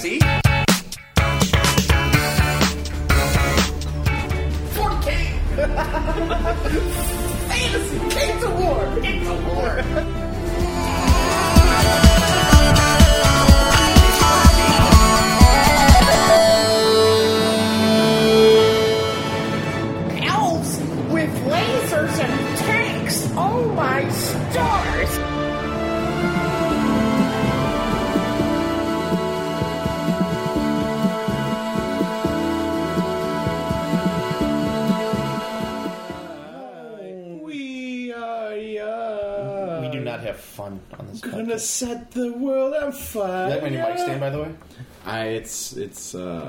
Classy. 40K. Fantasy. Games of War. Games of War. Elves with lasers and tanks. Oh my stars. We do not have fun on this Gonna podcast. set the world on fire. Is that when your mic stand, by the way? It's It's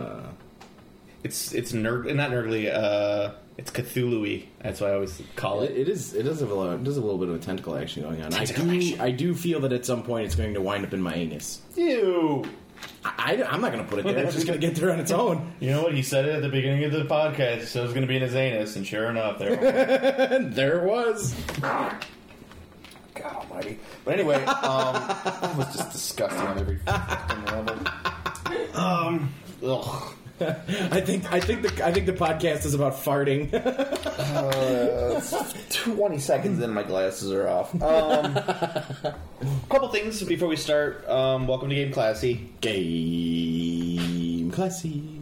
nerd, not nerdly. It's Cthulhu-y. That's what I always call it. It does have a little bit of a tentacle action going on. Tentacle action. I do feel that at some point it's going to wind up in my anus. Ew. I'm not going to put it there. It's just going to get there on its own. You know what? He said it at the beginning of the podcast. He said it was going to be in his anus, and sure enough, there it was. There it was. God almighty. But anyway, that was just disgusting on every fucking level. Ugh. I think the podcast is about farting. 20 seconds in, my glasses are off. Couple things before we start. Welcome to Game Classy. Game classy.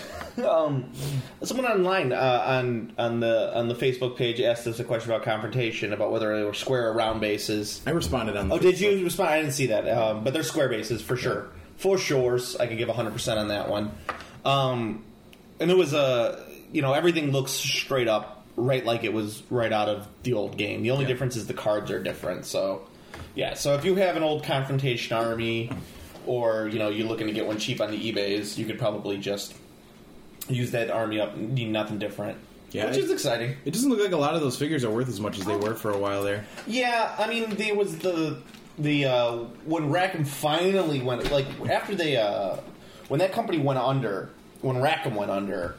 Someone online on the Facebook page asked us a question about confrontation, about whether they were square or round bases. I responded on. Oh, did you respond? I didn't see that. But they're square bases for sure. For sure, I can give 100% on that one. And it was everything looks straight up, right like it was right out of the old game. The only difference is the cards are different. So, yeah. So if you have an old confrontation army, or you're looking to get one cheap on the eBays, you could probably just use that army up. Need nothing different. Yeah, which is exciting. It doesn't look like a lot of those figures are worth as much as they were for a while there. Yeah, I mean, there was the when Rackham finally went, like, after they when that company went under, when Rackham went under,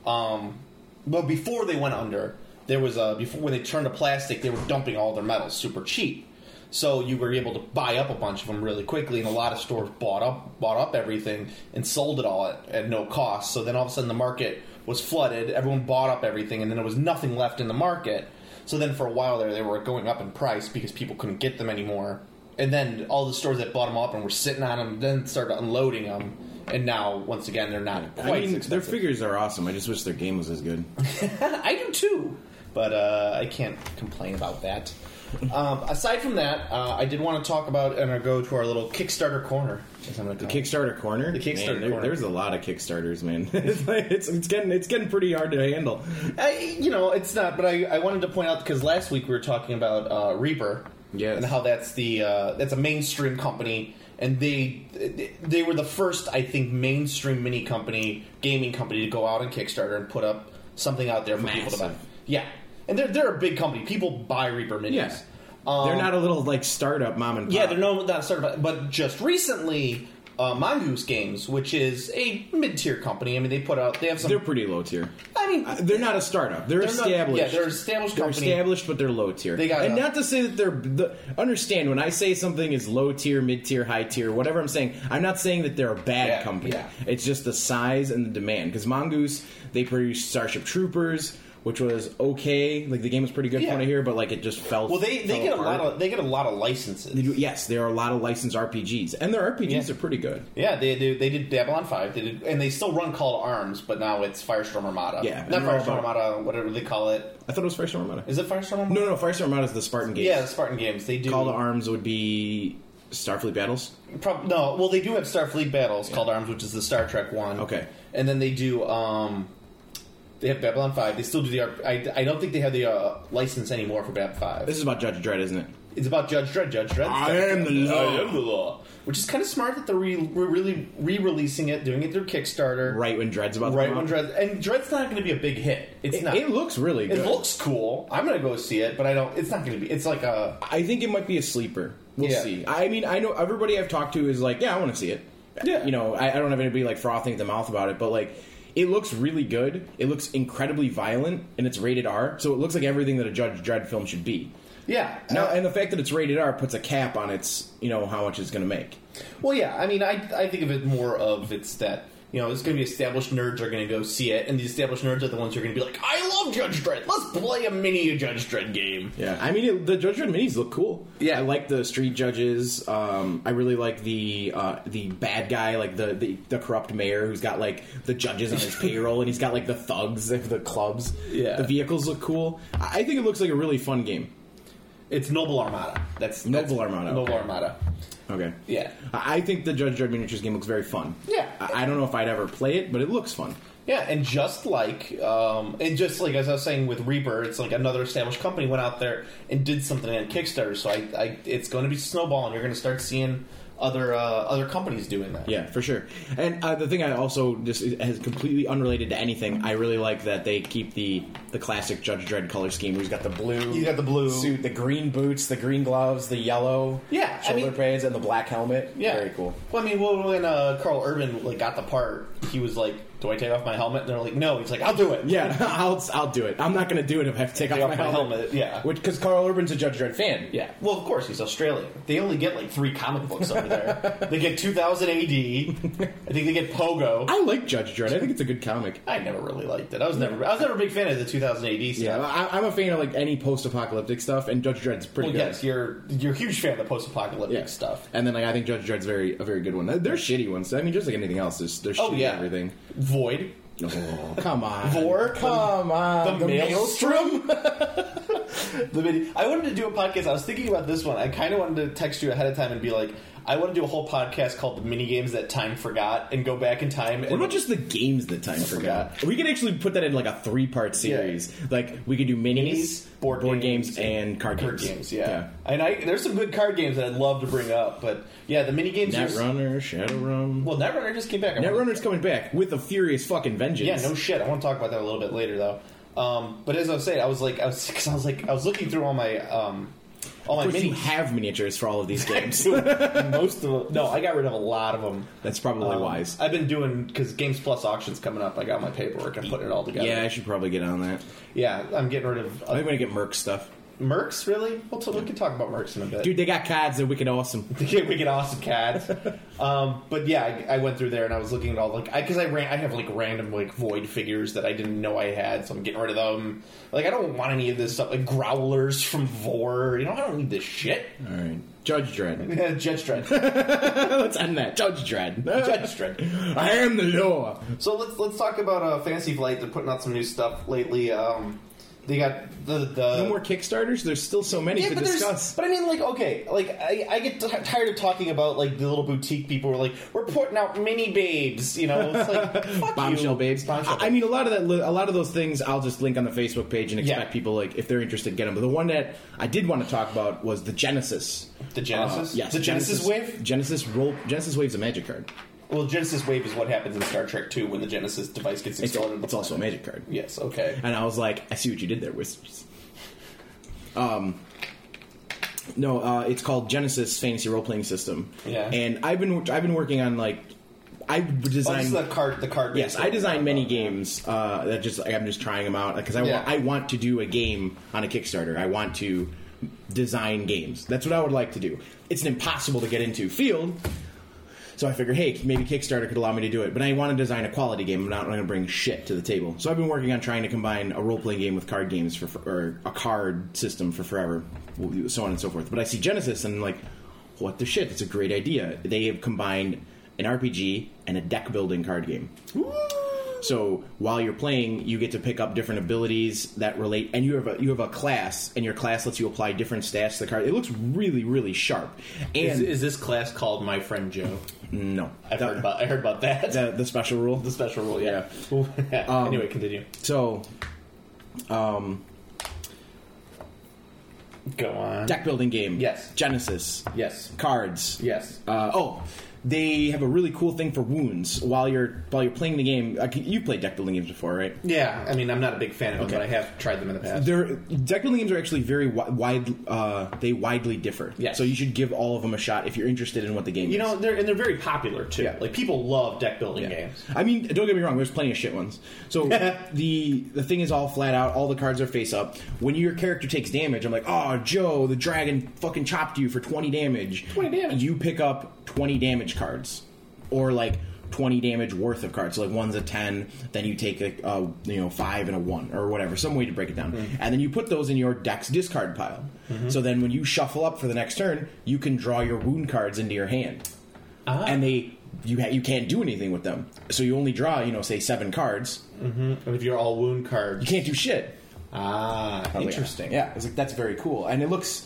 but before they went under, there was before when they turned to plastic, they were dumping all their metals super cheap. So you were able to buy up a bunch of them really quickly, and a lot of stores bought up everything and sold it all at no cost. So then all of a sudden the market was flooded, everyone bought up everything, and then there was nothing left in the market. So then for a while there, they were going up in price because people couldn't get them anymore. And then all the stores that bought them up and were sitting on them then started unloading them. And now, once again, they're not quite as expensive. Their figures are awesome. I just wish their game was as good. I do too. But I can't complain about that. Aside from that, I did want to talk about and go to our little Kickstarter corner. The Kickstarter corner? The Kickstarter corner. There's a lot of Kickstarters, man. it's getting pretty hard to handle. It's not, but I wanted to point out, because last week we were talking about Reaper. Yes. And how that's a mainstream company, and they were the first, I think, mainstream gaming company to go out on Kickstarter and put up something out there for people to buy. Yeah. And they're a big company. People buy Reaper minis. Yeah. They're not a little, like, startup mom and pop. Yeah, they're not a startup. But just recently, Mongoose Games, which is a mid-tier company. I mean, they're pretty low tier. I mean, they're not a startup. They're established. They're an established company. They're established, but they're low tier. And not to say that understand, when I say something is low tier, mid tier, high tier, whatever I'm saying, I'm not saying that they're a bad company. Yeah. It's just the size and the demand. Because Mongoose, they produce Starship Troopers, which was okay. Like, the game was pretty good from what I hear, but like it just fell. Well, they get apart. they get a lot of licenses. Yes, there are a lot of licensed RPGs, and their RPGs are pretty good. Yeah, they did Babylon 5. They did, and they still run Call to Arms, but now it's Firestorm Armada. Yeah, not Firestorm Armada, whatever they call it. I thought it was Firestorm Armada. Is it Firestorm Armada? No, Firestorm Armada is the Spartan Games. Yeah, the Spartan Games. They do Call to Arms would be Starfleet Battles. No, well, they do have Starfleet Battles, Call to Arms, which is the Star Trek one. Okay, and then they do. They have Babylon 5. They still do the... I don't think they have the license anymore for Bab 5. This is about Judge Dredd, isn't it? It's about Judge Dredd. I am the law. I am the law. Which is kind of smart that they're really re-releasing it, doing it through Kickstarter. Right when Dredd's about to come out. And Dredd's not going to be a big hit. It's not. It looks really good. It looks cool. I'm going to go see it, but it's not going to be... It's like a... I think it might be a sleeper. We'll see. I mean, I know everybody I've talked to is like, yeah, I want to see it. Yeah. I don't have anybody like frothing at the mouth about it, but like... It looks really good. It looks incredibly violent, and it's rated R, so it looks like everything that a Judge Dredd film should be. Yeah. Now, and the fact that it's rated R puts a cap on its, how much it's going to make. Well, yeah. I mean, I think of it more of it's that, it's going to be established nerds are going to go see it, and the established nerds are the ones who are going to be like, I love Judge Dredd. Let's play a mini Judge Dredd game. Yeah. I mean, the Judge Dredd minis look cool. Yeah. I like the street judges. I really like the bad guy, like the corrupt mayor who's got, like, the judges on his payroll, and he's got, like, the thugs, the clubs. Yeah. The vehicles look cool. I think it looks like a really fun game. It's Noble Armada. Noble Armada. Noble Armada. Okay. Yeah. I think the Judge Dredd miniatures game looks very fun. Yeah. I don't know if I'd ever play it, but it looks fun. Yeah, and just like as I was saying with Reaper, it's like another established company went out there and did something on Kickstarter. So it's going to be snowballing. You're going to start seeing other companies doing that. Yeah, for sure. And the thing I also just is completely unrelated to anything. I really like that they keep the classic Judge Dredd color scheme. Where he's got the blue. You got the blue suit, the green boots, the green gloves, the yellow shoulder pads, and the black helmet. Yeah, very cool. Well, I mean, when Carl Urban got the part, he was like, "Do I take off my helmet?" And they're like, "No." He's like, "I'll do it." Yeah, I'll do it. I'm not going to do it if I have to take off my helmet. Yeah, because Carl Urban's a Judge Dredd fan. Yeah. Well, of course, he's Australian. They only get like 3 comic books over there. They get 2000 AD. I think they get Pogo. I like Judge Dredd. I think it's a good comic. I never really liked it. I was never a big fan of the 2000 AD stuff. Yeah, I'm a fan of like any post-apocalyptic stuff, and Judge Dredd's pretty good. Yes, you're a huge fan of the post-apocalyptic stuff. And then I think Judge Dredd's a very good one. They're shitty ones. I mean, just like anything else, they're shitty everything. Void. Oh, come on. Vor? Come on. The Maelstrom? I wanted to do a podcast. I was thinking about this one. I kind of wanted to text you ahead of time and be like, I want to do a whole podcast called The Mini Games That Time Forgot and go back in time. What about just the games that time forgot? We could actually put that in like a 3-part series. Yeah. Like, we could do minis, board games, and card games. Yeah. And there's some good card games that I'd love to bring up, but yeah, the mini games. Netrunner, Shadowrun. Well, Netrunner just came back. Netrunner's coming back with a furious fucking vengeance. Yeah, no shit. I want to talk about that a little bit later, though. But as I was saying, I was looking through all my minis. You have miniatures for all of these games. Most of them. No, I got rid of a lot of them. That's probably wise. I've been doing, because Games Plus auction's coming up. I got my paperwork and putting it all together. Yeah, I should probably get on that. Yeah, I'm getting rid of. I'm going to get Merc stuff. Mercs, really? We can talk about Mercs in a bit. Dude, they got cards. They're wicked awesome. They get wicked awesome cards. But yeah, I went through there and I was looking at all because I have like random like Void figures that I didn't know I had, so I'm getting rid of them. Like, I don't want any of this stuff, like Growlers from Vor. I don't need this shit. All right, Judge Dredd. Yeah, Judge Dredd. Let's end that. Judge Dredd. Judge Dredd. I am the law. So let's talk about Fantasy Flight. They're putting out some new stuff lately. They got the no more Kickstarters. There's still so many to discuss. But I mean, like, okay, like I get tired of talking about like the little boutique people who are like, we're putting out mini babes, It's like fuck bombshell you. Babes. I mean, a lot of those things I'll just link on the Facebook page and expect people, like, if they're interested, get them. But the one that I did want to talk about was the Genesis. The Genesis, yes, the Genesis Wave. Genesis Wave's a magic card. Well, Genesis Wave is what happens in Star Trek 2 when the Genesis device gets installed. It's also a magic card. Yes, okay. And I was like, I see what you did there, Wizards. No, it's called Genesis Fantasy Role Playing System. Yeah. And I've been working on, like, I designed the card. Yes, I designed many games that I'm just trying them out because I want to do a game on a Kickstarter. I want to design games. That's what I would like to do. It's an impossible to get into field. So I figured, hey, maybe Kickstarter could allow me to do it. But I want to design a quality game. I'm not going to bring shit to the table. So I've been working on trying to combine a role-playing game with card games or a card system for forever, so on and so forth. But I see Genesis and I'm like, what the shit? It's a great idea. They have combined an RPG and a deck-building card game. Woo! So while you're playing, you get to pick up different abilities that relate, and you have a class, and your class lets you apply different stats to the card. It looks really, really sharp. And is this class called My Friend Joe? No, I heard about that. The special rule. The special rule, yeah. Anyway, continue. So, go on. Deck building game. Yes. Genesis. Yes. Cards. Yes. they have a really cool thing for wounds while you're playing the game. You've played deck building games before, right? Yeah, I mean, I'm not a big fan of them, but I have tried them in the past. Deck building games are actually very they widely differ. Yes. So you should give all of them a shot if you're interested in what the game is. They're very popular too. Yeah. Like, people love deck building games. I mean, don't get me wrong, there's plenty of shit ones. So the thing is all flat out, all the cards are face up. When your character takes damage, I'm like, oh, Joe, the dragon fucking chopped you for 20 damage. 20 damage. You pick up 20 damage cards. Or, like, 20 damage worth of cards. So, like, one's a 10, then you take a 5 and a 1, or whatever. Some way to break it down. Mm-hmm. And then you put those in your deck's discard pile. Mm-hmm. So then when you shuffle up for the next turn, you can draw your wound cards into your hand. Ah. And you can't do anything with them. So you only draw, say, 7 cards. Mm-hmm. And if you're all wound cards, you can't do shit. Interesting. Yeah, it's like, that's very cool. And it looks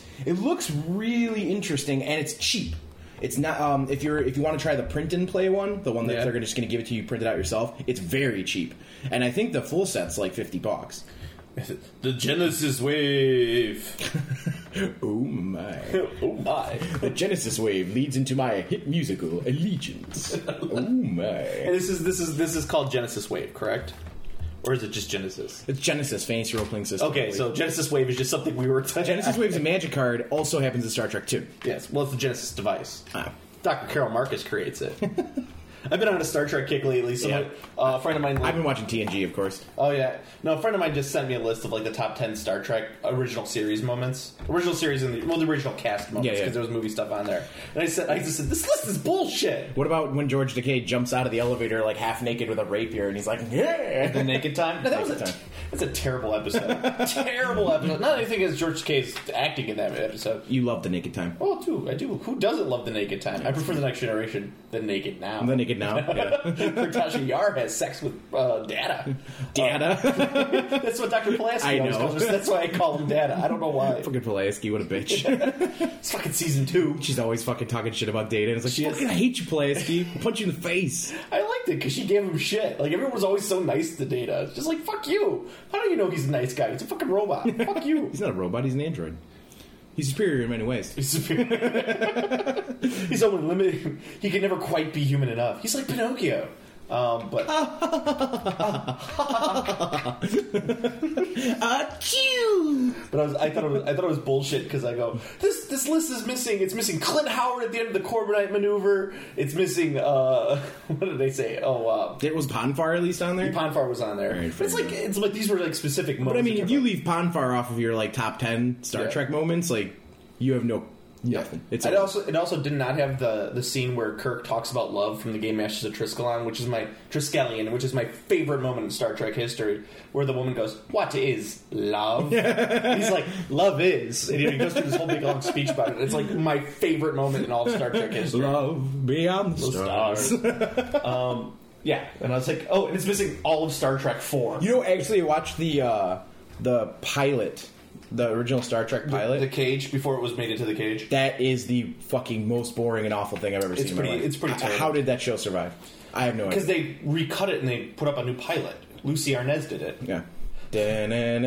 really interesting, and it's cheap. It's not if you want to try the print and play one, the one that they're just going to give it to you, print it out yourself. It's very cheap, and I think the full set's like $50. The Genesis Wave. Oh my! Oh my! The Genesis Wave leads into my hit musical Allegiance. Oh my! And this is called Genesis Wave, correct? Or is it just Genesis? It's Genesis, Fantasy Role-Playing System. Okay, so Genesis Wave is just something we were... Genesis Wave is a Magic card, also happens in Star Trek 2. Yes, well, it's the Genesis device. Dr. Carol Marcus creates it. I've been on a Star Trek kick lately. So a friend of mine... I've been watching TNG, of course. Oh, yeah. No, a friend of mine just sent me a list of, like, the top 10 Star Trek original series moments. Original series and the original cast moments, because there was movie stuff on there. And I just said, this list is bullshit. What about when George Takei jumps out of the elevator, like, half naked with a rapier, and he's like, yeah! The Naked Time? No, that's a terrible episode. Terrible episode. Not anything as George Takei's acting in that episode. You love The Naked Time. Oh, too. I do. Who doesn't love The Naked Time? I prefer The Next Generation. The Naked Now. The Naked Now, yeah. Natasha Yar has sex with Data. Data? That's what Dr. Pulaski always calls her. That's why I call him Data. I don't know why. Fucking Pulaski, what a bitch. It's fucking season 2. She's always fucking talking shit about Data. And it's like, I hate you, Pulaski. I'll punch you in the face. I liked it because she gave him shit. Like, everyone was always so nice to Data. It's just like, fuck you. How do you know he's a nice guy? He's a fucking robot. Fuck you. He's not a robot. He's an android. He's superior in many ways. He's superior. He's only limited. He can never quite be human enough. He's like Pinocchio. But I thought it was bullshit because I go, this list is missing. It's missing Clint Howard at the end of the Corbinite maneuver. It's missing what did they say? It was Ponfar at least on there. Ponfar was on there. Right, but it's like these were like specific moments. But I mean, if you leave Ponfar off of your like top 10 Star Trek moments, like you have no. Nothing. It also did not have the scene where Kirk talks about love from the Game Masters of Triskelion, which is my favorite moment in Star Trek history, where the woman goes, "What is love?" He's like, "Love is," and he goes through this whole big long speech about it. It's like my favorite moment in all of Star Trek history. Love beyond the stars. Yeah, and I was like, oh, and it's missing all of Star Trek 4. Actually, I watched the pilot. The original Star Trek pilot. The cage, before it was made into the cage. That is the fucking most boring and awful thing I've ever seen in my life. It's pretty terrible. How did that show survive? I have no idea. Because they recut it and they put up a new pilot. Lucy Arnaz did it. Yeah. That's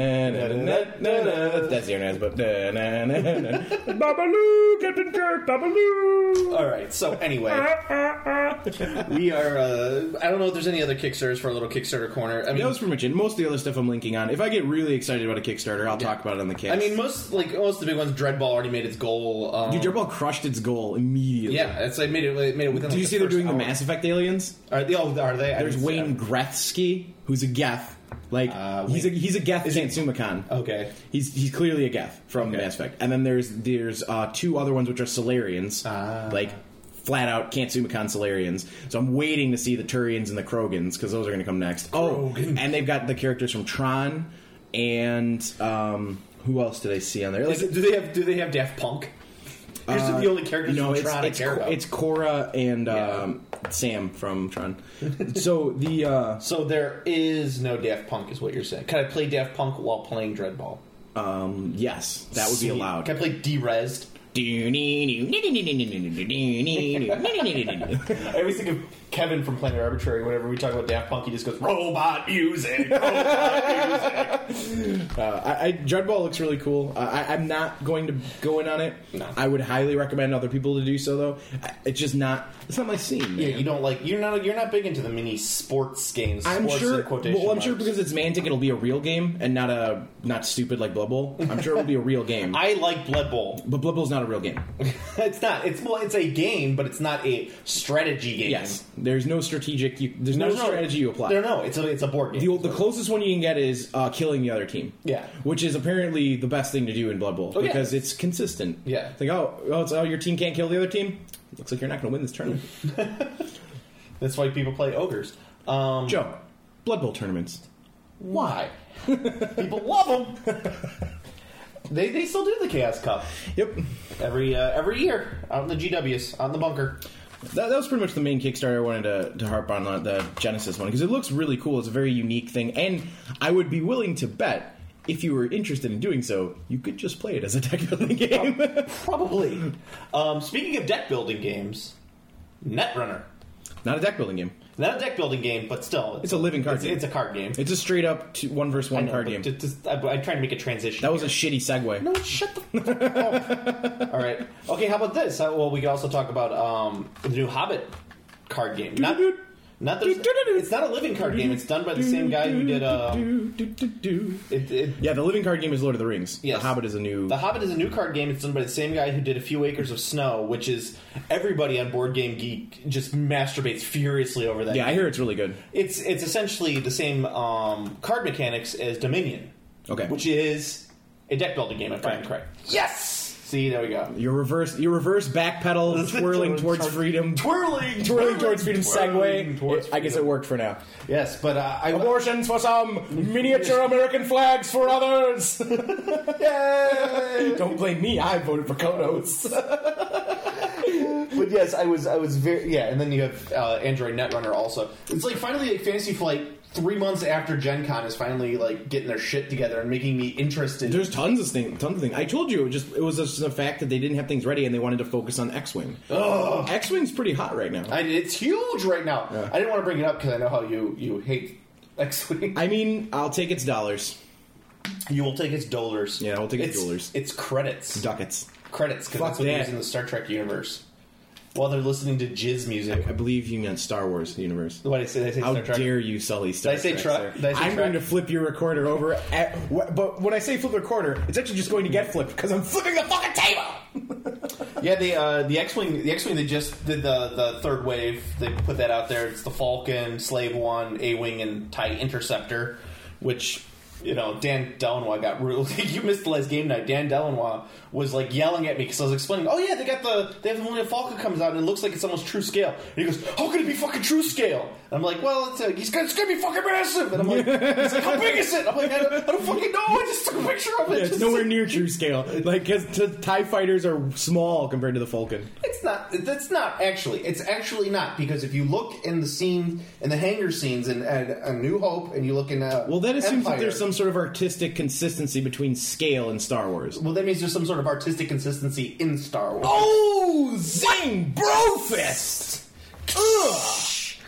the Arnaz, but Babaloo, Captain Kirk, Babaloo. Alright, so anyway. We are, I don't know if there's any other Kickstarters for a little Kickstarter corner. I mean, that was pretty much it. Most of the other stuff I'm linking on. If I get really excited about a Kickstarter, I'll talk about it on the Kicks. I mean, most of the big ones, Dreadball already made its goal. Dude, Dreadball crushed its goal immediately. Yeah, it made it within. Did you see they're doing the Mass Effect aliens? Are they? There's Wayne Gretzky, who's a Geth. Like he's a Geth Sansuma-Khan. Okay, he's clearly a Geth from Mass Effect. And then there's 2 other ones which are Solarians, like flat out Sansuma-Khan Solarians. So I'm waiting to see the Turians and the Krogans because those are going to come next. Krogan. And they've got the characters from Tron and who else did I see on there? Like, do they have Daft Punk? Here's the only characters from Tron I care about. It's Korra and Sam from Tron. So so there is no Daft Punk, is what you're saying. Can I play Daft Punk while playing Dreadball? Yes, that would be allowed. Can I play Derezed? I always think of Kevin from Planet Arbitrary, whenever we talk about Daft Punk, he just goes, robot music, robot music. Dreadball looks really cool. I'm not going to go in on it. No. I would highly recommend other people to do so, though. It's just not. It's not my scene. Yeah, man. You're not big into the mini sports games. I'm sure. I'm sure because it's Mantic, it'll be a real game and not stupid like Blood Bowl. I'm sure it'll be a real game. I like Blood Bowl, but Blood Bowl's not a real game. It's not. It's a game, but it's not a strategy game. Yes, there's no strategic. There's no strategy you apply. No, it's a board game. The closest one you can get is killing the other team. Yeah, which is apparently the best thing to do in Blood Bowl because it's consistent. Yeah, it's like your team can't kill the other team. Looks like you're not going to win this tournament. That's why people play ogres. Joe, Blood Bowl tournaments. Why? People love them. They still do the Chaos Cup. Yep. Every year out in the GWs, out in the bunker. That was pretty much the main Kickstarter I wanted to harp on, the Genesis one, because it looks really cool. It's a very unique thing, and I would be willing to bet, if you were interested in doing so, you could just play it as a deck building game. Probably. Speaking of deck building games, Netrunner. Not a deck building game. Not a deck building game, but still. It's a living card game. It's a card game. It's a straight up 1 versus 1 card game. I'm trying to make a transition. That was a shitty segue. No, shut the fuck up. All right. Okay, how about this? Well, we could also talk about the new Hobbit card game. It's not a living card game. It's done by the same guy who did. The living card game is Lord of the Rings. Yes. The Hobbit is a new card game. It's done by the same guy who did A Few Acres of Snow, which is everybody on Board Game Geek just masturbates furiously over that. Yeah, I hear it's really good. It's essentially the same card mechanics as Dominion. Okay, which is a deck building game. If I'm correct. Yes. See, there we go. Your reverse backpedal, twirling towards freedom. Twirling towards freedom segue. I guess it worked for now. Yes, but abortions for some, miniature American flags for others. Yay! Don't blame me. I voted for Konos. But yes, I was very and then you have Android Netrunner also. It's like finally like Fantasy Flight 3 months after Gen Con is finally like getting their shit together and making me interested. There's tons of things. I told you it was just the fact that they didn't have things ready and they wanted to focus on X-Wing. Ugh. X-Wing's pretty hot right now. It's huge right now. Yeah. I didn't want to bring it up because I know how you hate X-Wing. I mean, I'll take its dollars. You will take its dollars. Yeah, I'll take its dollars. It's credits. Ducats. Credits, because that's what they use in the Star Trek universe. While they're listening to jizz music. I believe you meant Star Wars universe. What did I say? How Star Trek? Dare you sully Star Trek? I'm going to flip your recorder over. But when I say flip the recorder, it's actually just going to get flipped because I'm flipping the fucking table. Yeah, the X-Wing, they just did the third wave. They put that out there. It's the Falcon, Slave One, A-Wing, and TIE Interceptor, which. Dan Delanois got really... You missed the last game night. Dan Delanois was, like, yelling at me because I was explaining, oh, yeah, they have the Millennium Falcon comes out and it looks like it's almost true scale. And he goes, how could it be fucking true scale? And I'm like, well, it's going to be fucking massive. And I'm like, he's like, how big is it? I'm like, I don't fucking know. I just took a picture of it. Yeah, it's nowhere near true scale. Like, because TIE fighters are small compared to the Falcon. It's not, actually. It's actually not. Because if you look in the scene, in the hangar scenes in A New Hope, and you look in well, that assumes that there's some sort of artistic consistency between scale and Star Wars. Well, that means there's some sort of artistic consistency in Star Wars. Oh, zing, brofist! Ugh.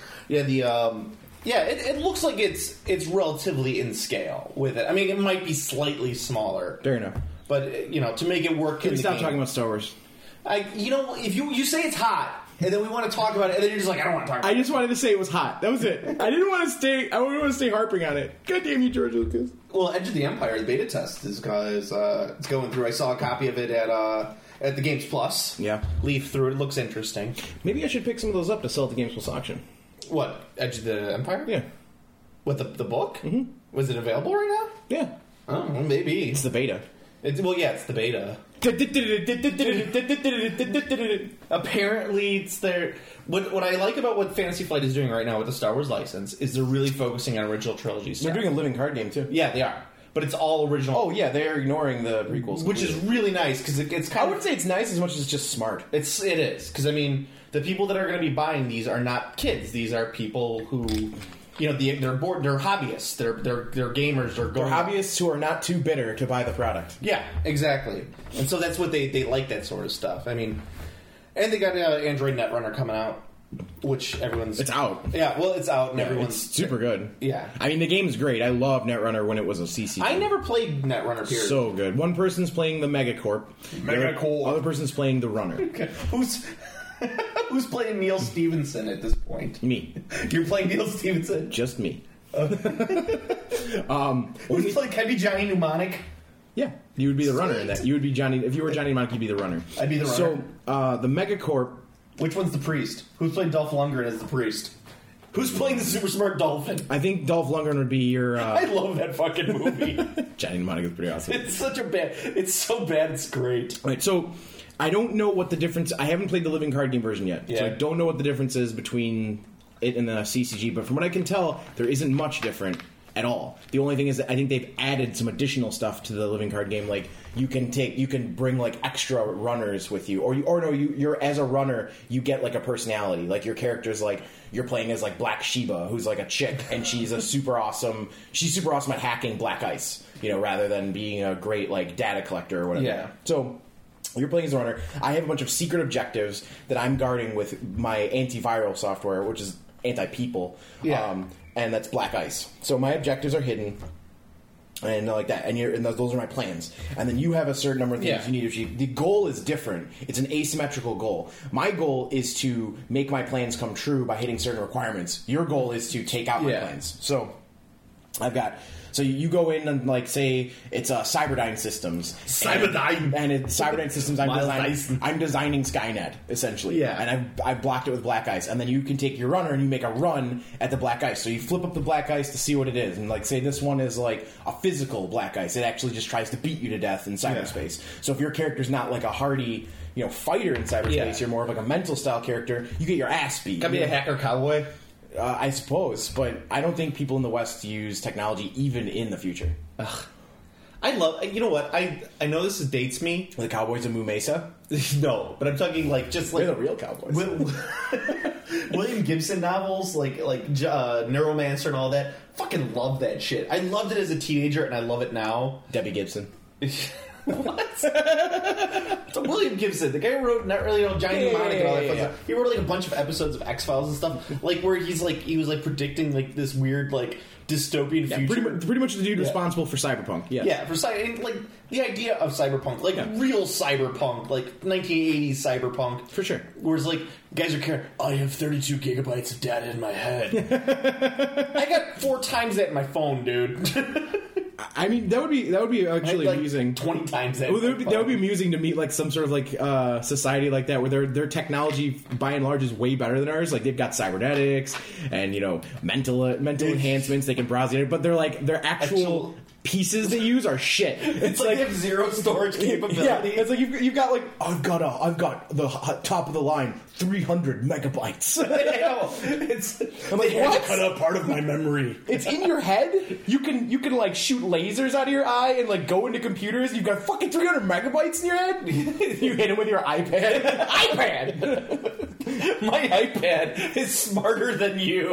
Yeah, it looks like it's relatively in scale with it. I mean, it might be slightly smaller. Fair enough. But, to make it work Can we stop talking about Star Wars? If you say it's hot, and then we want to talk about it, and then you're just like, I don't want to talk about it. I just wanted to say it was hot. That was it. I didn't want to stay harping on it. God damn you, George Lucas. Well, Edge of the Empire, the beta test is it's going through. I saw a copy of it at the Games Plus. Yeah. Leaf through it. It looks interesting. Maybe I should pick some of those up to sell at the Games Plus auction. What? Edge of the Empire? Yeah. What, the book? Mm-hmm. Was it available right now? Yeah. Oh, well, maybe. It's the beta. It's the beta. Apparently, it's their... What I like about what Fantasy Flight is doing right now with the Star Wars license is they're really focusing on original trilogy stuff. They're doing a living card game, too. Yeah, they are. But it's all original. Oh, yeah, they're ignoring the prequels. Which is really nice, because it's kind of... I wouldn't say it's nice as much as it's just smart. It is. Because, I mean, the people that are going to be buying these are not kids. These are people who... they're hobbyists. They're gamers. They're hobbyists who are not too bitter to buy the product. Yeah, exactly. And so that's what they like, that sort of stuff. I mean, and they got Android Netrunner coming out. which everyone's... It's out. Yeah, well, it's out, and everyone's... It's super good. Yeah. I mean, the game's great. I love Netrunner when it was a CCG. I never played Netrunner, period. So good. One person's playing the Megacorp. Other person's playing the Runner. Okay. Who's playing Neil Stevenson at this point? Me. You're playing Neil Stevenson? Just me. Who's playing? Can I be Johnny Mnemonic? Yeah, you would be the runner in that. You would be Johnny. If you were Johnny Mnemonic, you'd be the runner. I'd be the runner. So, the Megacorp... Which one's the priest? Who's playing Dolph Lundgren as the priest? Who's playing the super smart dolphin? I think Dolph Lundgren would be your... I love that fucking movie. Johnny Mnemonic is pretty awesome. It's so bad, it's great. All right, so I don't know what the difference... I haven't played the living card game version yet, so I don't know what the difference is between it and the CCG, but from what I can tell, there isn't much different at all. The only thing is that I think they've added some additional stuff to the living card game, like you can bring like extra runners with you, you're as a runner you get like a personality, like your character's like you're playing as like Black Sheba, who's like a chick, and she's super awesome at hacking black ice, rather than being a great like data collector or whatever. Yeah. So you're playing as a runner. I have a bunch of secret objectives that I'm guarding with my antiviral software, which is anti-people. Yeah. And that's black ice. So my objectives are hidden, and like that. And those are my plans. And then you have a certain number of things you need to achieve. The goal is different. It's an asymmetrical goal. My goal is to make my plans come true by hitting certain requirements. Your goal is to take out my plans. So I've got... So you go in and, like, say it's Cyberdyne Systems. Cyberdyne! And it's Cyberdyne Systems, I'm designing Skynet, essentially. Yeah. And I've blocked it with black ice. And then you can take your runner and you make a run at the black ice. So you flip up the black ice to see what it is. And, like, say this one is, like, a physical black ice. It actually just tries to beat you to death in cyberspace. So if your character's not, like, a hardy... fighter in cyberspace, you're more of like a mental style character, you get your ass beat. Can I be a hacker cowboy? I suppose, but I don't think people in the West use technology even in the future. Ugh. I love... You know what? I know this dates me. The Cowboys of Moo Mesa? No, but I'm talking like... just like they're the real Cowboys. William Gibson novels, like Neuromancer and all that. Fucking love that shit. I loved it as a teenager, and I love it now. Debbie Gibson. What? So William Gibson, the guy who wrote Not Really No Johnny Mnemonic and all that fun stuff. He wrote like a bunch of episodes of X-Files and stuff, like where he was predicting like this weird like dystopian future. Pretty much the dude responsible for cyberpunk. Yeah, for like the idea of cyberpunk, like real cyberpunk, like 1980s cyberpunk, for sure. Whereas like guys are caring, I have 32 gigabytes of data in my head. I got 4 times that in my phone, dude. I mean, that would be actually like amusing. 20 times that. Well, that would be amusing to meet like some sort of like society like that where their technology by and large is way better than ours. Like they've got cybernetics and mental enhancements. They can browse the internet, but they're like their actual pieces they use are shit. It's like they have zero storage capability. Yeah, it's like you've got like I've got the top of the line 300 megabytes. I know. I'm like, what? Cut out part of my memory. It's in your head. You can like shoot lasers out of your eye and like go into computers. You've got fucking 300 megabytes in your head. You hit it with your iPad. My iPad is smarter than you.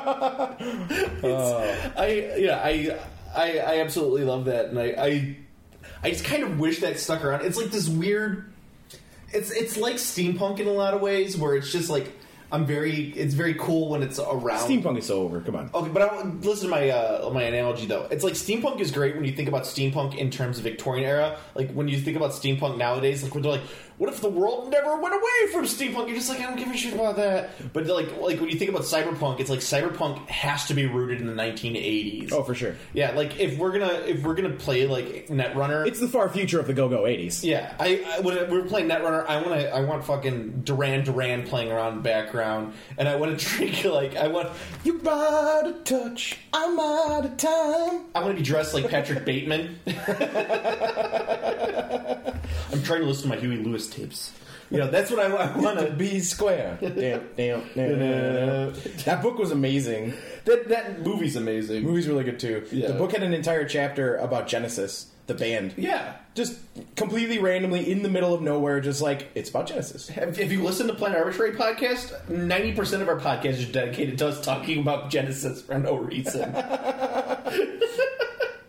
I absolutely love that, and I just kind of wish that stuck around. It's like this weird. It's like steampunk in a lot of ways, where it's just like it's very cool when it's around. Steampunk is so over. Come on. Okay, but listen to my analogy though. It's like steampunk is great when you think about steampunk in terms of Victorian era. Like when you think about steampunk nowadays, like when they're like, what if the world never went away from steampunk? You're just like, I don't give a shit about that. But like when you think about cyberpunk, it's like cyberpunk has to be rooted in the 1980s. Oh, for sure. Yeah, like if we're gonna play like Netrunner, it's the far future of the go-go 80s. Yeah, when we're playing Netrunner, I want fucking Duran Duran playing around in the background, and I want to drink you out of touch, I'm out of time. I want to be dressed like Patrick Bateman. I'm trying to listen to my Huey Lewis tapes. That's what I want to be square. Damn. That book was amazing. That movie's amazing. Movie's really good too. Yeah. The book had an entire chapter about Genesis, the band. Yeah. Just completely randomly in the middle of nowhere, just like, it's about Genesis. If you listen to Planet Arbitrary podcast, 90% of our podcast is dedicated to us talking about Genesis for no reason.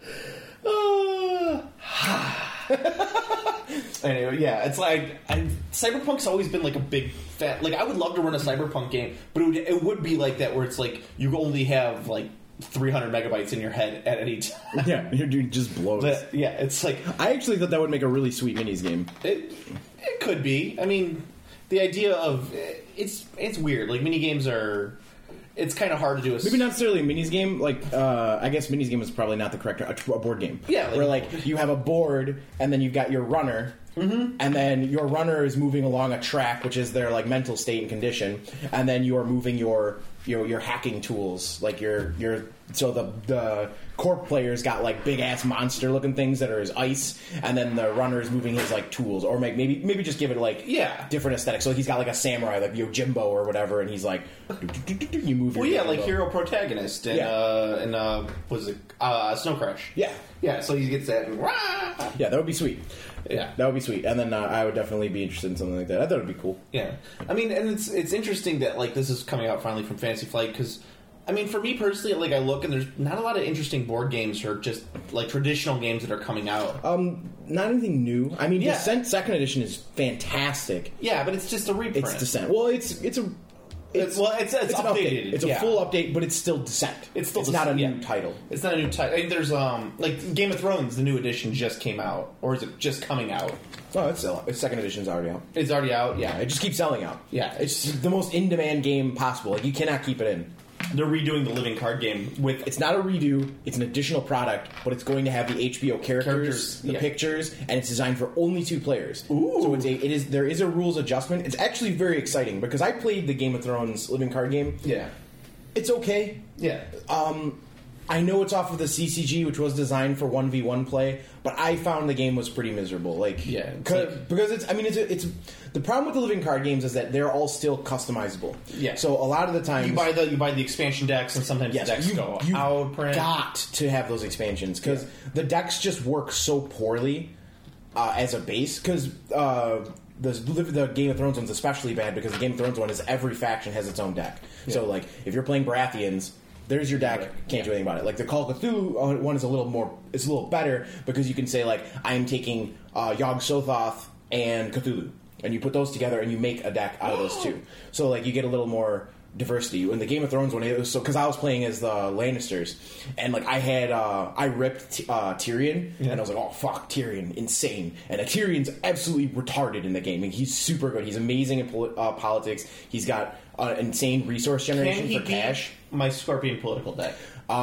Anyway, yeah, it's like Cyberpunk's always been like a big fat. Like I would love to run a Cyberpunk game, but it would be like that where it's like you only have like 300 megabytes in your head at any time. Yeah, your dude just blows. But, yeah, it's like I actually thought that would make a really sweet minis game. It could be. I mean, the idea of it's weird. Like mini games are. It's kind of hard to do. Maybe not necessarily a minis game. Like I guess minis game is probably not the correct a board game. Yeah, where like you have a board and then you've got your runner. Mm-hmm. And then your runner is moving along a track, which is their like mental state and condition, and then you are moving your hacking tools, like your so the corp player's got like big ass monster looking things that are his ice, and then the runner is moving his like tools, or maybe just give it like different aesthetics. So he's got like a samurai like Yojimbo or whatever, and he's like you move. Well, yeah, like hero protagonist and was it Snow Crash? Yeah. So he gets that. And, yeah, that would be sweet. Yeah, that would be sweet, and then I would definitely be interested in something like that. I thought it would be cool. Yeah, I mean, and it's interesting that like this is coming out finally from Fantasy Flight because, I mean, for me personally, like I look and there's not a lot of interesting board games or just like traditional games that are coming out. Not anything new. I mean, Descent Second Edition is fantastic. Yeah, but it's just a reprint. It's Descent. Well, it's updated. It's a full update, but it's still Descent. It's not a new title. It's not a new title. I mean, there's like Game of Thrones, the new edition just came out, or is it just coming out? Oh, its second edition's already out. It's already out. Yeah, it just keeps selling out. Yeah, it's the most in-demand game possible. Like you cannot keep it in. They're redoing the living card game with. It's not a redo. It's an additional product, but it's going to have the HBO characters, the pictures, and it's designed for only 2 players. Ooh. So there is a rules adjustment. It's actually very exciting because I played the Game of Thrones living card game. Yeah, it's okay. Yeah. I know it's off of the CCG, which was designed for 1v1 play, but I found the game was pretty miserable. Because it's the problem with the living card games is that they're all still customizable. Yeah. So a lot of the time you buy the expansion decks, and sometimes the decks go out. You've got to have those expansions because the decks just work so poorly as a base. Because the Game of Thrones one's especially bad because the Game of Thrones one is every faction has its own deck. Yeah. So like if you're playing Baratheons. There's your deck. Can't do anything about it. Like the Call of Cthulhu one is a little better because you can say like I am taking Yog Sothoth and Cthulhu, and you put those together and you make a deck out of those two. So like you get a little more diversity. In the Game of Thrones one, it was so because I was playing as the Lannisters, and like I ripped Tyrion, and I was like, oh fuck, Tyrion, insane. And Tyrion's absolutely retarded in the game. I mean, he's super good. He's amazing in politics. He's got insane resource generation for cash. My Scorpion political deck.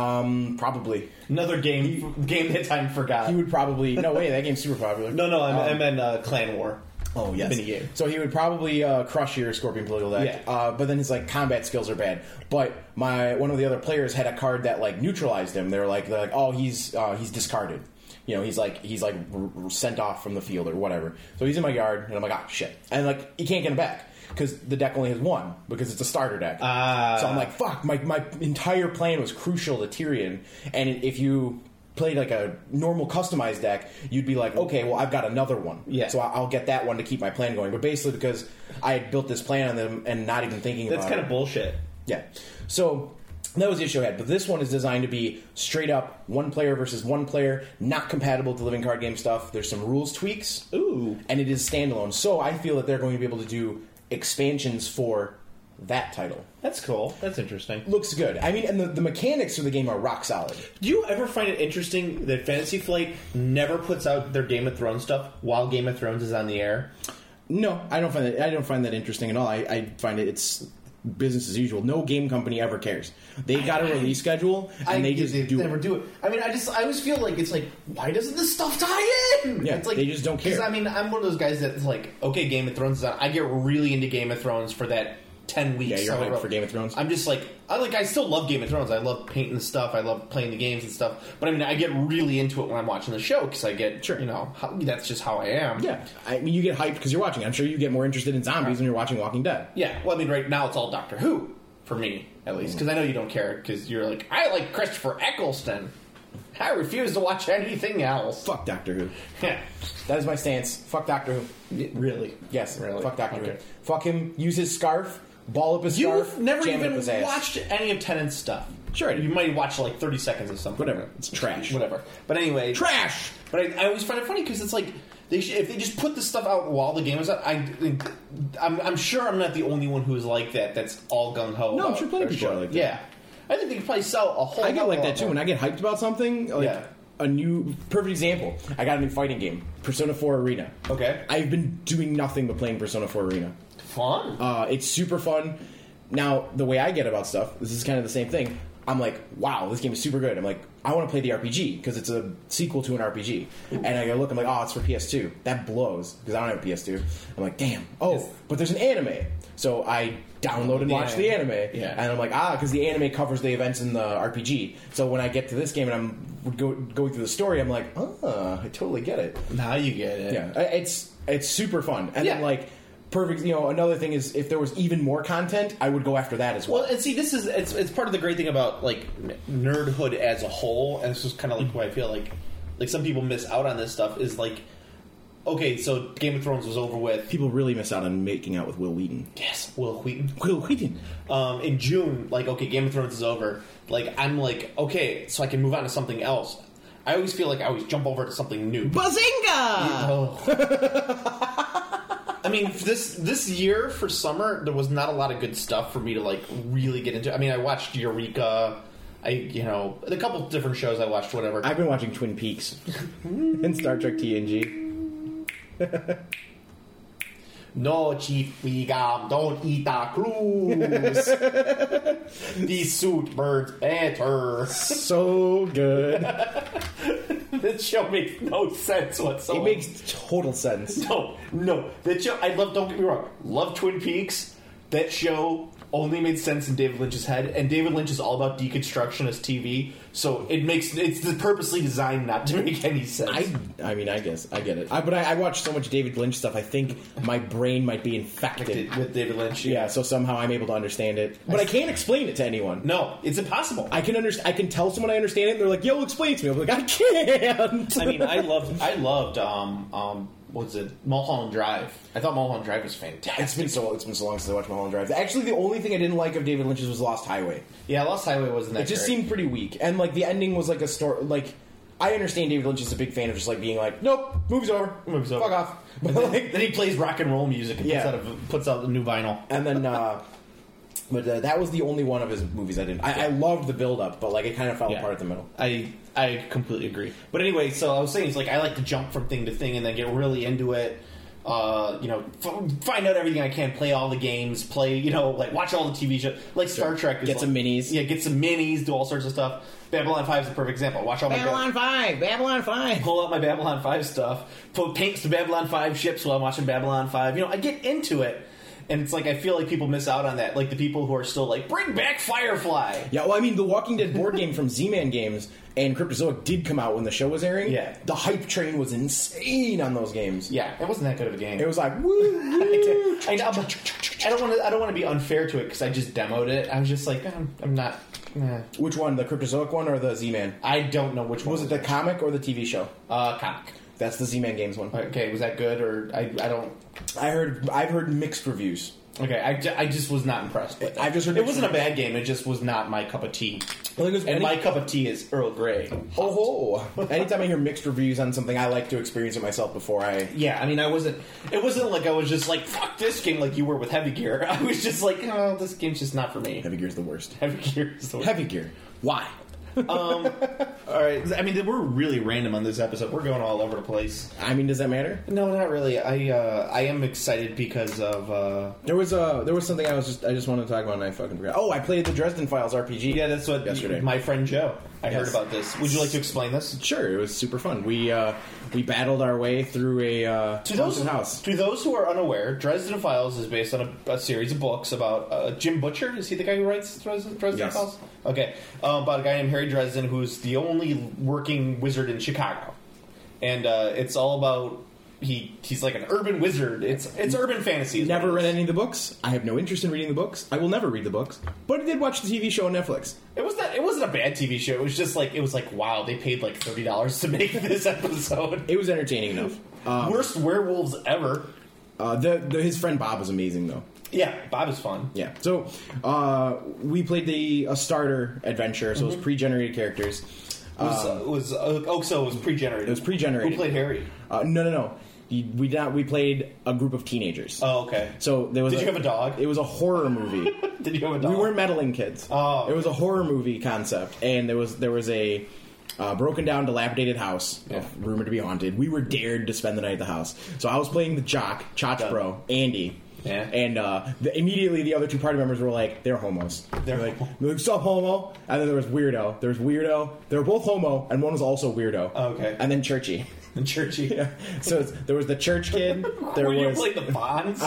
Probably another game that time forgot. He would probably that game's super popular. No, I meant Clan War. Oh yes. Minigame. So he would probably crush your Scorpion political deck. Yeah. But then his like combat skills are bad. But one of the other players had a card that like neutralized him. They're like oh he's discarded. You know, he's like sent off from the field or whatever. So he's in my yard, and I'm like, shit. And like you can't get him back. Because the deck only has 1, because it's a starter deck. So I'm like, fuck, my entire plan was crucial to Tyrion. And if you played like a normal customized deck, you'd be like, okay, well, I've got another one. Yeah. So I'll get that one to keep my plan going. But basically because I had built this plan on them and not even thinking about it. That's kind of bullshit. Yeah. So that was the issue I had. But this one is designed to be straight up 1 player versus 1 player, not compatible to living card game stuff. There's some rules tweaks. Ooh. And it is standalone. So I feel that they're going to be able to do expansions for that title. That's cool. That's interesting. Looks good. I mean, and the mechanics of the game are rock solid. Do you ever find it interesting that Fantasy Flight never puts out their Game of Thrones stuff while Game of Thrones is on the air? No, I don't find that interesting at all. I find it's business as usual. No game company ever cares. They've got a release schedule, and they never do it. I mean, I always feel like it's like, why doesn't this stuff tie in? Yeah, it's like, they just don't care. I mean, I'm one of those guys that's like, okay, Game of Thrones is on. I get really into Game of Thrones for that 10 weeks. Yeah, you're hyped for Game of Thrones. I'm just like, I still love Game of Thrones. I love painting the stuff. I love playing the games and stuff. But I mean, I get really into it when I'm watching the show because I get, that's just how I am. Yeah, I mean, you get hyped because you're watching. I'm sure you get more interested in zombies when you're watching Walking Dead. Yeah, well, I mean, right now it's all Doctor Who. For me, at least. Because I know you don't care, because you're like, I like Christopher Eccleston. I refuse to watch anything else. Fuck Doctor Who. Yeah. That is my stance. Fuck Doctor Who. Really? Yes. Really? Fuck Doctor Who. Fuck him. Use his scarf. Ball up his scarf. You've never even watched any of Tennant's stuff. Sure. You might watch like 30 seconds of something. Whatever. It's trash. Whatever. But anyway. Trash! But I always find it funny because it's like, if they just put the stuff out while the game is out, I'm sure I'm not the only one who's like that. That's all gung ho. No, I'm sure plenty of people are like that. Yeah, I think they could probably sell a whole. I get like that too. When I get hyped about something, a new perfect example. I got a new fighting game, Persona 4 Arena. Okay, I've been doing nothing but playing Persona 4 Arena. Fun. It's super fun. Now, the way I get about stuff, this is kind of the same thing. I'm like, wow, this game is super good. I'm like, I want to play the RPG because it's a sequel to an RPG. And I go look, I'm like, oh, it's for PS2. That blows because I don't have a PS2. I'm like, damn. Oh, but there's an anime. So I download and watch the anime. Yeah. And I'm like, because the anime covers the events in the RPG. So when I get to this game and I'm going through the story, I'm like, I totally get it. Now you get it. Yeah, it's super fun. And then like. Perfect. Another thing is if there was even more content, I would go after that as well. Well, and see, it's part of the great thing about like nerdhood as a whole, and this is kind of like why I feel like some people miss out on this stuff is like, okay, so Game of Thrones was over with. People really miss out on making out with Will Wheaton. Yes, Will Wheaton. Will Wheaton. In June, like, okay, Game of Thrones is over. Like, I'm like, okay, so I can move on to something else. I always feel like I always jump over to something new. Bazinga! I mean, this year for summer, there was not a lot of good stuff for me to like really get into. I mean, I watched Eureka. A couple different shows I watched. Whatever. I've been watching Twin Peaks and Star Trek TNG. No, Chief Wiggum, don't eat the cruise. These suit birds better. So good. This show makes no sense whatsoever. It makes total sense. No. That show, don't get me wrong, love Twin Peaks. That show only made sense in David Lynch's head, and David Lynch is all about deconstruction as TV, so it's purposely designed not to make any sense. I mean, I guess I get it. But I watch so much David Lynch stuff. I think my brain might be infected with David Lynch. Yeah, so somehow I'm able to understand it, but I can't explain it to anyone. No, it's impossible. I can tell someone I understand it, and they're like, "Yo, explain it to me." I'm like, I can't. I mean, I loved what's it? Mulholland Drive. I thought Mulholland Drive was fantastic. It's been so long since I watched Mulholland Drive. Actually, the only thing I didn't like of David Lynch's was Lost Highway. Yeah, Lost Highway wasn't that. It just seemed pretty weak, and like the ending was like a story. Like I understand David Lynch is a big fan of just like being like, nope, movie's over, fuck off. But then he plays rock and roll music and puts out a new vinyl, and then. But that was the only one of his movies I didn't. I loved the build-up, but like it kind of fell apart at the middle. I completely agree. But anyway, so I was saying, it's like I like to jump from thing to thing and then get really into it. Find out everything I can, play all the games, like watch all the TV shows, like Star Trek. Get some minis. Yeah, get some minis, do all sorts of stuff. Babylon 5 is a perfect example. Watch all my Babylon 5. Pull out my Babylon 5 stuff. Put paints to Babylon 5 ships while I'm watching Babylon 5. I get into it. And it's like, I feel like people miss out on that. Like, the people who are still like, bring back Firefly! Yeah, well, I mean, the Walking Dead board game from Z-Man Games and Cryptozoic did come out when the show was airing. Yeah. The hype train was insane on those games. Yeah, it wasn't that good of a game. It was like, woo! I don't want to be unfair to it because I just demoed it. I was just like, I'm not... Which one? The Cryptozoic one or the Z-Man? I don't know which one. Was it the comic or the TV show? Comic. That's the Z-Man Games one. Okay, was that good or I don't... I've heard mixed reviews. Okay, I just was not impressed with it. I've just heard it wasn't a bad game. It just was not my cup of tea. My cup of tea is Earl Grey. Oh, anytime I hear mixed reviews on something, I like to experience it myself before I. Yeah, I mean, it wasn't like I was just like, fuck this game like you were with Heavy Gear. I was just like, oh, this game's just not for me. Heavy Gear's the worst. Heavy Gear is the worst. Heavy Gear. Why? All right. I mean, we're really random on this episode. We're going all over the place. I mean, does that matter? No, not really. I am excited because of there was something I just wanted to talk about and I fucking forgot. Oh, I played the Dresden Files RPG. Yeah, that's what yesterday. My friend Joe. I heard about this. Would you like to explain this? Sure. It was super fun. We battled our way through a haunted house. To those who are unaware, Dresden Files is based on a series of books about Jim Butcher. Is he the guy who writes Dresden Files? Okay. About a guy named Harry Dresden, who's the only working wizard in Chicago. And it's all about... He's like an urban wizard. It's urban fantasy. Never read any of the books. I have no interest in reading the books. I will never read the books. But I did watch the TV show on Netflix. It wasn't a bad TV show. It was just like wow, they paid like $30 to make this episode. It was entertaining enough. Worst werewolves ever. His friend Bob was amazing though. Yeah, Bob is fun. Yeah. So we played a starter adventure, so it was pre-generated characters. So it was pre-generated. It was pre-generated. Who played Harry? No. We played a group of teenagers. Oh, okay. So there was. Did you have a dog? It was a horror movie. Did you have a dog? We weren't meddling kids. Oh. It was a horror movie concept, and there was a broken down, dilapidated house, rumored to be haunted. We were dared to spend the night at the house. So I was playing the jock, Chach Bro, Andy. Yeah. And immediately the other two party members were like, they're homos. They're like, stop homo. And then there was Weirdo. They were both homo, and one was also Weirdo. Oh, okay. And then Churchy. And Churchy. Yeah. So there was the church kid. Were you playing the Fonz?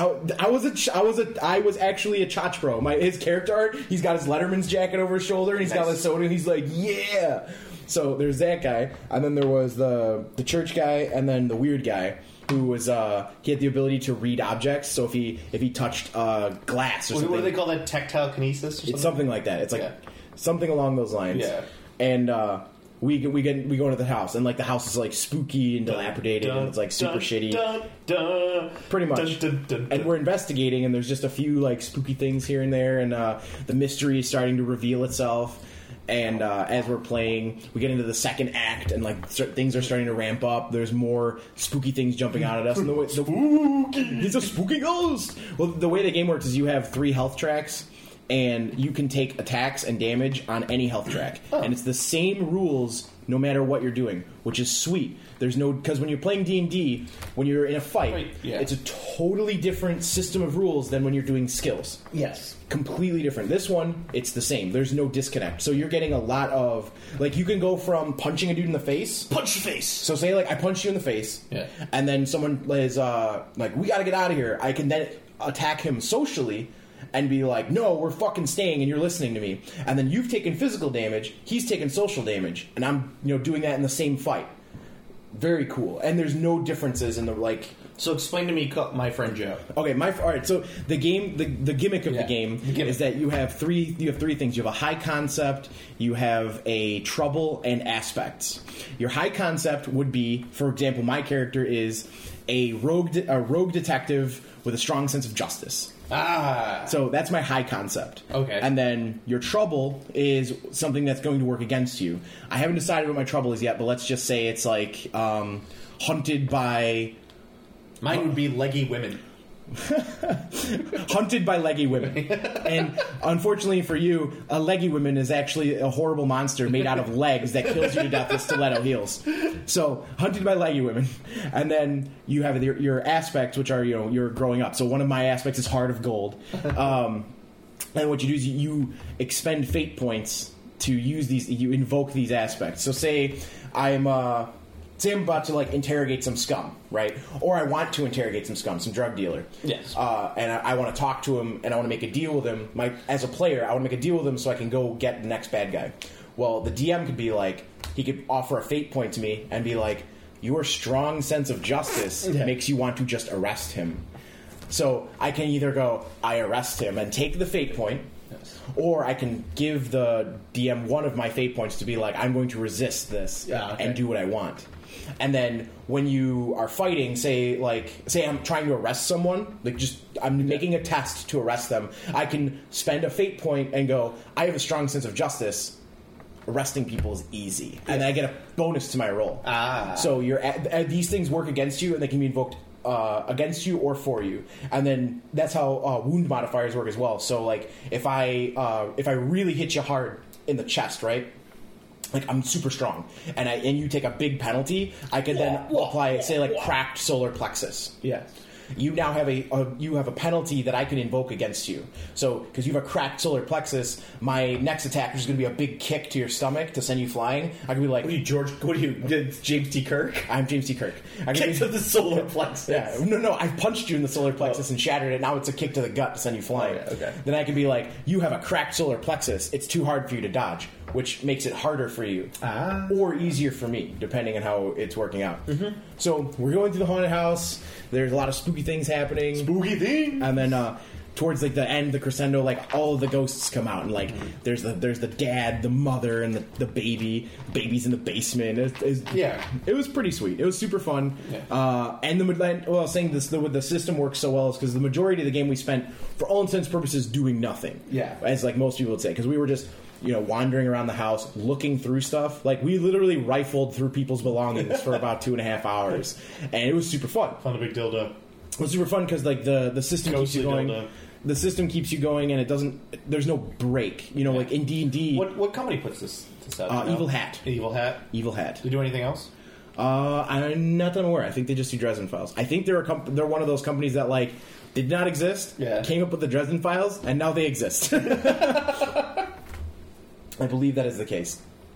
I was actually a Chach Bro. His character art, he's got his Letterman's jacket over his shoulder, and he's got his soda, and he's like, yeah. So there's that guy, and then there was the church guy, and then the weird guy. Who was he had the ability to read objects? So if he touched glass or something, what do they call that? Tactile kinesis? Or something? It's something like that. It's like something along those lines. Yeah. And we go into the house, and like the house is like spooky and dilapidated, and it's like super shitty. Pretty much. And we're investigating, and there's just a few like spooky things here and there, and the mystery is starting to reveal itself. And as we're playing, we get into the second act, and like things are starting to ramp up. There's more spooky things jumping out at us. And spooky! He's a spooky ghost! Well, the way the game works is you have 3 health tracks, and you can take attacks and damage on any health track. And it's the same rules no matter what you're doing, which is sweet. There's no... Because when you're playing D&D, when you're in a fight, it's a totally different system of rules than when you're doing skills. Yes. Completely different. This one, it's the same. There's no disconnect. So you're getting a lot of... Like, you can go from punching a dude in the face... Punch your face! So say, like, I punch you in the face, and then someone is, like, we gotta get out of here. I can then attack him socially and be like, no, we're fucking staying and you're listening to me. And then you've taken physical damage, he's taken social damage, and I'm, doing that in the same fight. Very cool. And there's no differences in the, like... So explain to me My Friend Joe. Okay, alright, so the game, the gimmick of the game is that you have three things. You have a high concept, you have a trouble, and aspects. Your high concept would be, for example, my character is a rogue detective with a strong sense of justice. So that's my high concept. Okay. And then your trouble is something that's going to work against you. I haven't decided what my trouble is yet, but let's just say it's like hunted by... Mine would be leggy women. Hunted by leggy women. And unfortunately for you, a leggy woman is actually a horrible monster made out of legs that kills you to death with stiletto heels. So, hunted by leggy women. And then you have your aspects, which are, you're growing up. So one of my aspects is Heart of Gold. And what you do is you expend fate points to use these, you invoke these aspects. So say I'm about to, like, interrogate some scum, right? Or I want to interrogate some scum, some drug dealer. Yes. And I want to talk to him, and I want to make a deal with him. As a player, I want to make a deal with him so I can go get the next bad guy. Well, the DM could be like, he could offer a fate point to me and be like, your strong sense of justice makes you want to just arrest him. So I can either go, I arrest him and take the fate point, or I can give the DM one of my fate points to be like, I'm going to resist this and do what I want. And then when you are fighting, say I'm trying to arrest someone, I'm making a test to arrest them, I can spend a fate point and go, I have a strong sense of justice. Arresting people is easy. And I get a bonus to my roll. So these things work against you, and they can be invoked against you or for you. And then that's how wound modifiers work as well. So like if I really hit you hard in the chest, right? Like, I'm super strong, and you take a big penalty, I can then apply, say, like, cracked solar plexus. Yes. You now have a penalty that I can invoke against you. So, because you have a cracked solar plexus, my next attack is going to be a big kick to your stomach to send you flying. I can be like... What are you, James T. Kirk? I'm James T. Kirk. Kick to the solar plexus. Yeah. No, I punched you in the solar plexus and shattered it. Now it's a kick to the gut to send you flying. Okay. Then I can be like, you have a cracked solar plexus. It's too hard for you to dodge, which makes it harder for you. Or easier for me, depending on how it's working out. Mm-hmm. So, we're going through the haunted house. There's a lot of spooky things happening. Spooky things! And then, towards, like, the end, the crescendo, like, all of the ghosts come out. And, like, there's the dad, the mother, and the baby. The baby's in the basement. It was pretty sweet. It was super fun. Yeah. And I was saying the system works so well is because the majority of the game we spent, for all intents and purposes, doing nothing. Yeah. As, like, most people would say. Because we were just wandering around the house, looking through stuff. Like, we literally rifled through people's belongings for about 2.5 hours, and it was super fun. Found a big dildo. It was super fun because like the system keeps you going. Dildo. The system keeps you going, and it doesn't. There's no break. Like in D&D. What company puts this out? Evil Hat. Evil Hat. Evil Hat. Do they do anything else? I'm not that I'm aware. I think they just do Dresden Files. I think they're one of those companies that like did not exist. Yeah. Came up with the Dresden Files, and now they exist. I believe that is the case.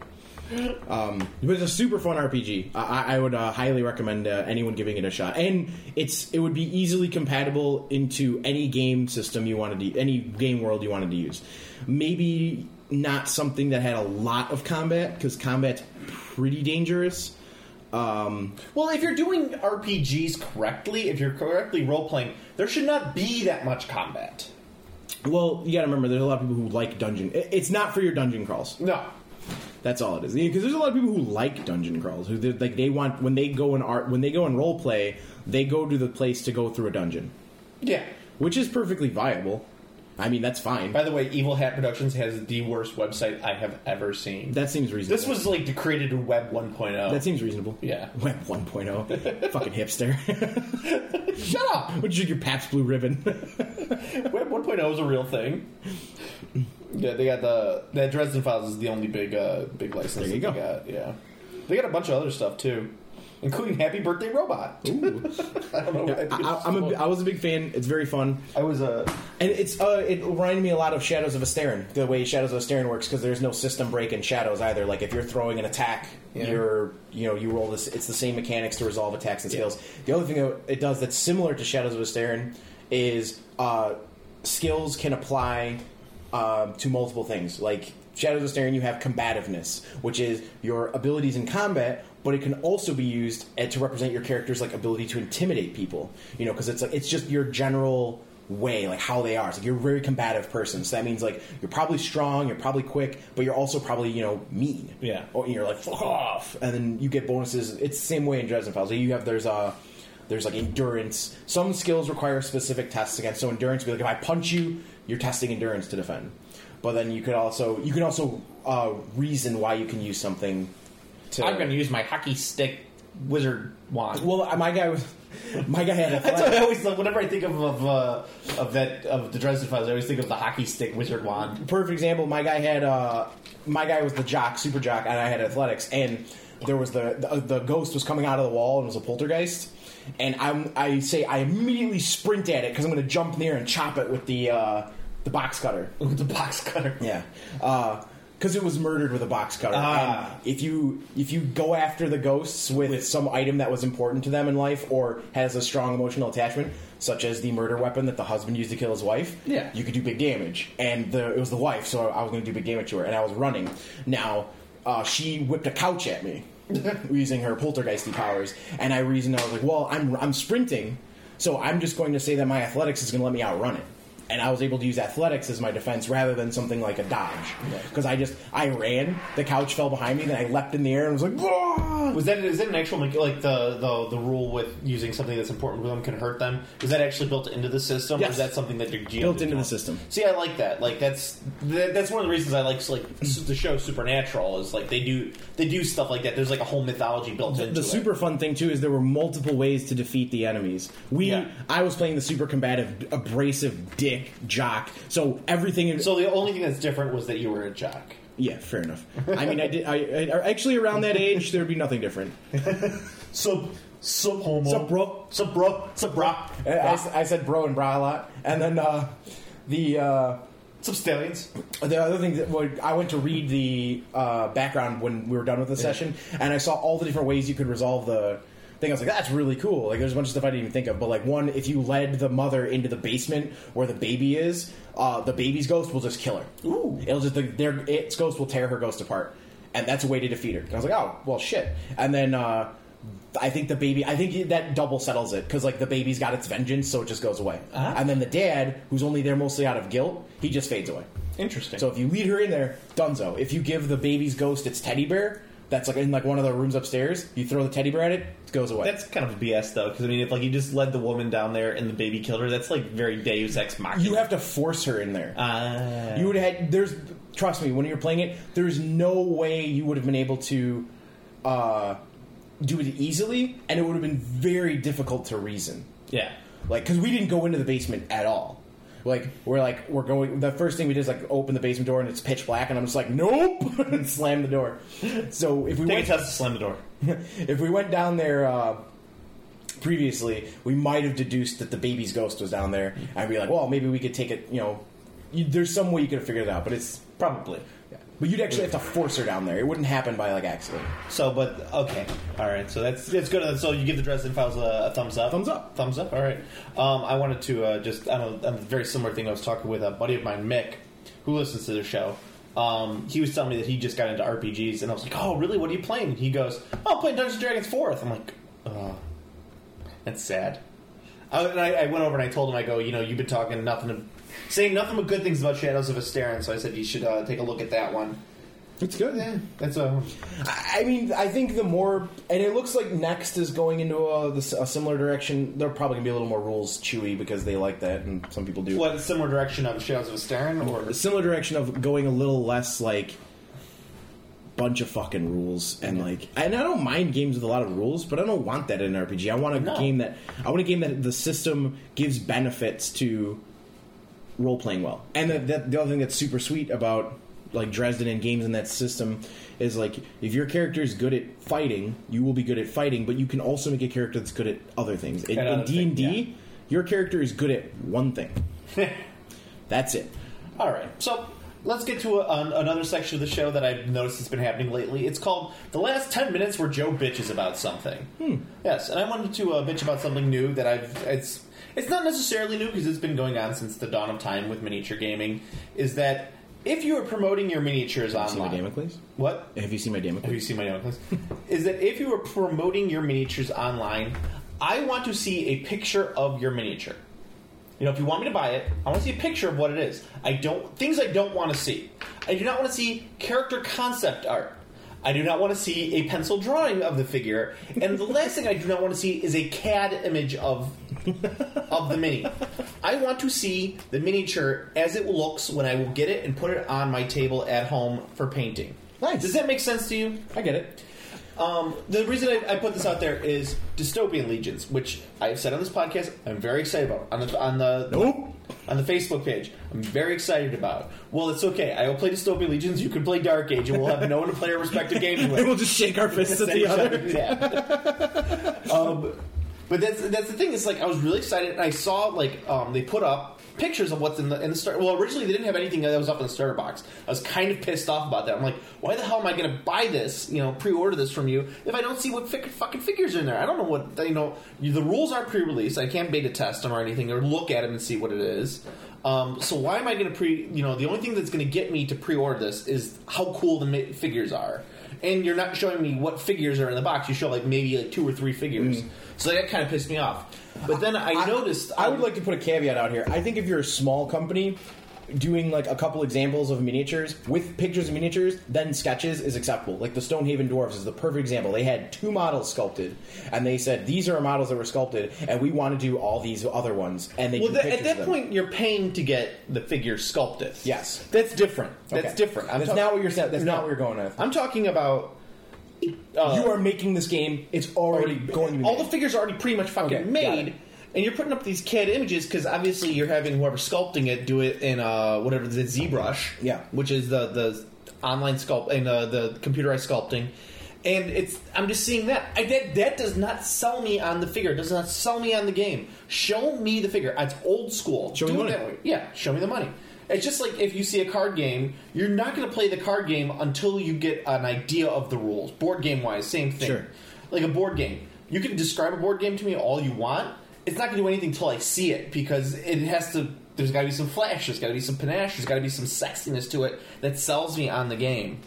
But it's a super fun RPG. I would highly recommend anyone giving it a shot, and it would be easily compatible into any game system you wanted to, any game world you wanted to use. Maybe not something that had a lot of combat, because combat's pretty dangerous. Well, if you're doing RPGs correctly, if you're correctly role playing, there should not be that much combat. Well, you gotta remember, there's a lot of people who like dungeon. It's not for your dungeon crawls. No. That's all it is. Because there's a lot of people who like dungeon crawls. Who they want when they go in role play, they go to the place to go through a dungeon. Yeah, which is perfectly viable. I mean, that's fine. By the way, Evil Hat Productions has the worst website I have ever seen. That seems reasonable. This was like created in Web 1.0. That seems reasonable. Yeah, Web 1.0. Fucking hipster. Shut up. Would you drink your Pabst Blue Ribbon? Web 1.0 is a real thing. Yeah, they got that Dresden Files is the only big license. There you go. They got. Yeah, they got a bunch of other stuff too, including Happy Birthday Robot. Ooh. I don't know. Yeah, I was a big fan. It's very fun. And it reminded me a lot of Shadows of Asterin, the way Shadows of Asterin works, because there's no system break in Shadows either. Like if you're throwing an attack, you roll this. It's the same mechanics to resolve attacks and skills. The other thing that it does that's similar to Shadows of Asterin is skills can apply to multiple things. Like Shadows of Asterin, you have combativeness, which is your abilities in combat, but it can also be used to represent your character's like ability to intimidate people. Because it's just your general way, like how they are. It's like you're a very combative person, so that means like you're probably strong, you're probably quick, but you're also probably mean. Yeah. Or you're like fuck off, and then you get bonuses. It's the same way in Dresden Files. So there's like endurance. Some skills require specific tests against. So endurance would be like if I punch you, you're testing endurance to defend. But then you can also reason why you can use something. I'm going to use my hockey stick wizard wand. Well, my guy had athletics. That's what I always whenever I think of the Dresden Files, I always think of the hockey stick wizard wand. Perfect example. My guy was the jock, super jock, and I had athletics, and there was the ghost was coming out of the wall and it was a poltergeist. And I immediately sprint at it because I'm going to jump near and chop it with the box cutter. With the box cutter, yeah. Because it was murdered with a box cutter. And if you go after the ghosts with some item that was important to them in life or has a strong emotional attachment, such as the murder weapon that the husband used to kill his wife, you could do big damage. And it was the wife, so I was going to do big damage to her, and I was running. Now, she whipped a couch at me. Using her poltergeisty powers, and I was like, well, I'm sprinting, so I'm just going to say that my athletics is going to let me outrun it. And I was able to use athletics as my defense rather than something like a dodge. Because I ran, the couch fell behind me, then I leapt in the air and was like, "Whoa!" Is that an actual, like, the rule with using something that's important to them can hurt them? Is that actually built into the system? Yes. Or is that something that your GM built into the system? See, I like that. Like, that's one of the reasons I like the show Supernatural, is like they do stuff like that. There's like a whole mythology built into it. The super fun thing, too, is there were multiple ways to defeat the enemies. I was playing the super combative, abrasive dick jock, so everything. So the only thing that's different was that you were a jock. Yeah, fair enough. I mean, I actually around that age there'd be nothing different. Sub homo. Sub bro. Sub bro. Sub bro. I said bro and bra a lot, and then some stallions. The other thing that I went to read the background when we were done with the session, and I saw all the different ways you could resolve the thing. I was like, that's really cool. Like, there's a bunch of stuff I didn't even think of. But like, one, if you led the mother into the basement where the baby is, the baby's ghost will just kill her. Ooh. It'll just its ghost will tear her ghost apart, and that's a way to defeat her. And I was like, oh well, shit. And then I think that double settles it, because like the baby's got its vengeance, so it just goes away. Uh-huh. And then the dad, who's only there mostly out of guilt, he just fades away. Interesting. So if you lead her in there, dunzo. If you give the baby's ghost its teddy bear, that's like in like one of the rooms upstairs, you throw the teddy bear at it, it goes away. That's kind of BS though, because I mean, if like you just led the woman down there and the baby killed her, that's like very Deus Ex Machina. You have to force her in there. You would have trust me, when you're playing it, there's no way you would have been able to do it easily, and it would have been very difficult to reason. Yeah. Like, because we didn't go into the basement at all. We're going. The first thing we did is open the basement door and it's pitch black, and I'm just like, nope, and slam the door. So if we take a test to slam the door. If we went down there previously, we might have deduced that the baby's ghost was down there, and I'd be like, well, maybe we could take it. There's some way you could have figured it out, but it's probably. Yeah. But you'd actually have to force her down there. It wouldn't happen by accident. So, but okay, all right. So it's good. So you give the Dresden Files a thumbs up. Thumbs up. Thumbs up. All right. I wanted to a very similar thing. I was talking with a buddy of mine, Mick, who listens to the show. He was telling me that he just got into RPGs, and I was like, "Oh, really? What are you playing?" And he goes, "Oh, I'm playing Dungeons & Dragons 4th." I'm like, "Oh, that's sad." I went over and I told him, I go, you've been saying nothing but good things about Shadows of Asterin, so I said you should take a look at that one. It's good. Yeah, that's I mean, I think the more, and it looks like Next is going into a similar direction. They're probably gonna be a little more rules chewy because they like that, and some people do. What, a similar direction of Shadows of Asterin, or a similar direction of going a little less bunch of fucking rules and and I don't mind games with a lot of rules, but I don't want that in an RPG. I want a game that the system gives benefits to role playing well. And the other thing that's super sweet about Dresden and games in that system is if your character is good at fighting, you will be good at fighting, but you can also make a character that's good at other things. In D&D, your character is good at one thing. That's it. All right. So let's get to another section of the show that I've noticed has been happening lately. It's called The Last 10 Minutes Where Joe Bitches About Something. Yes, and I wanted to bitch about something new that it's not necessarily new because it's been going on since the dawn of time with miniature gaming, is that if you are promoting your miniatures online... Have you seen my Damocles? What? Have you seen my Damocles? Have you seen my Damocles? Is that if you are promoting your miniatures online, I want to see a picture of your miniature. If you want me to buy it, I want to see a picture of what it is. Things I don't want to see. I do not want to see character concept art. I do not want to see a pencil drawing of the figure. And the last thing I do not want to see is a CAD image of the mini. I want to see the miniature as it looks when I will get it and put it on my table at home for painting. Nice. Does that make sense to you? I get it. The reason I put this out there is Dystopian Legions, which I've said on this podcast I'm very excited about. On the Facebook page, I'm very excited about. Well, it's okay. I will play Dystopian Legions. You can play Dark Age, and we'll have no one to play our respective games with. And we'll just shake our fists at the other. But that's the thing. It's I was really excited, and I saw they put up pictures of what's in the starter. Well, originally they didn't have anything that was up in the starter box. I was kind of pissed off about that. I'm like, why the hell am I going to buy this? Pre-order this from you if I don't see what fucking figures are in there? I don't know what the rules aren't pre-released. I can't beta test them or anything or look at them and see what it is. So why am I going to the only thing that's going to get me to pre-order this is how cool the figures are. And you're not showing me what figures are in the box. You show maybe 2 or 3 figures. So that kind of pissed me off. But then I noticed... I would like to put a caveat out here. I think if you're a small company doing a couple examples of miniatures with pictures of miniatures, then sketches is acceptable. The Stonehaven Dwarves is the perfect example. They had 2 models sculpted, and they said, these are models that were sculpted, and we want to do all these other ones. And they at that point, you're paying to get the figure sculpted. Yes. That's different. That's different. That's not what you're saying. That's not what you're going with. I'm talking about... you are making this game. It's already going to be made. All the figures are already pretty much fucking made. And you're putting up these CAD images because obviously you're having whoever sculpting it do it in whatever the ZBrush, which is the online sculpt and the computerized sculpting. And I'm just seeing that. That does not sell me on the figure. It does not sell me on the game. Show me the figure. It's old school. Show me the money. That way. Yeah, show me the money. It's just like if you see a card game, you're not going to play the card game until you get an idea of the rules. Board game wise, same thing. Sure. Like a board game. You can describe a board game to me all you want. It's not going to do anything until I see it because it has to. There's got to be some flash. There's got to be some panache. There's got to be some sexiness to it that sells me on the game.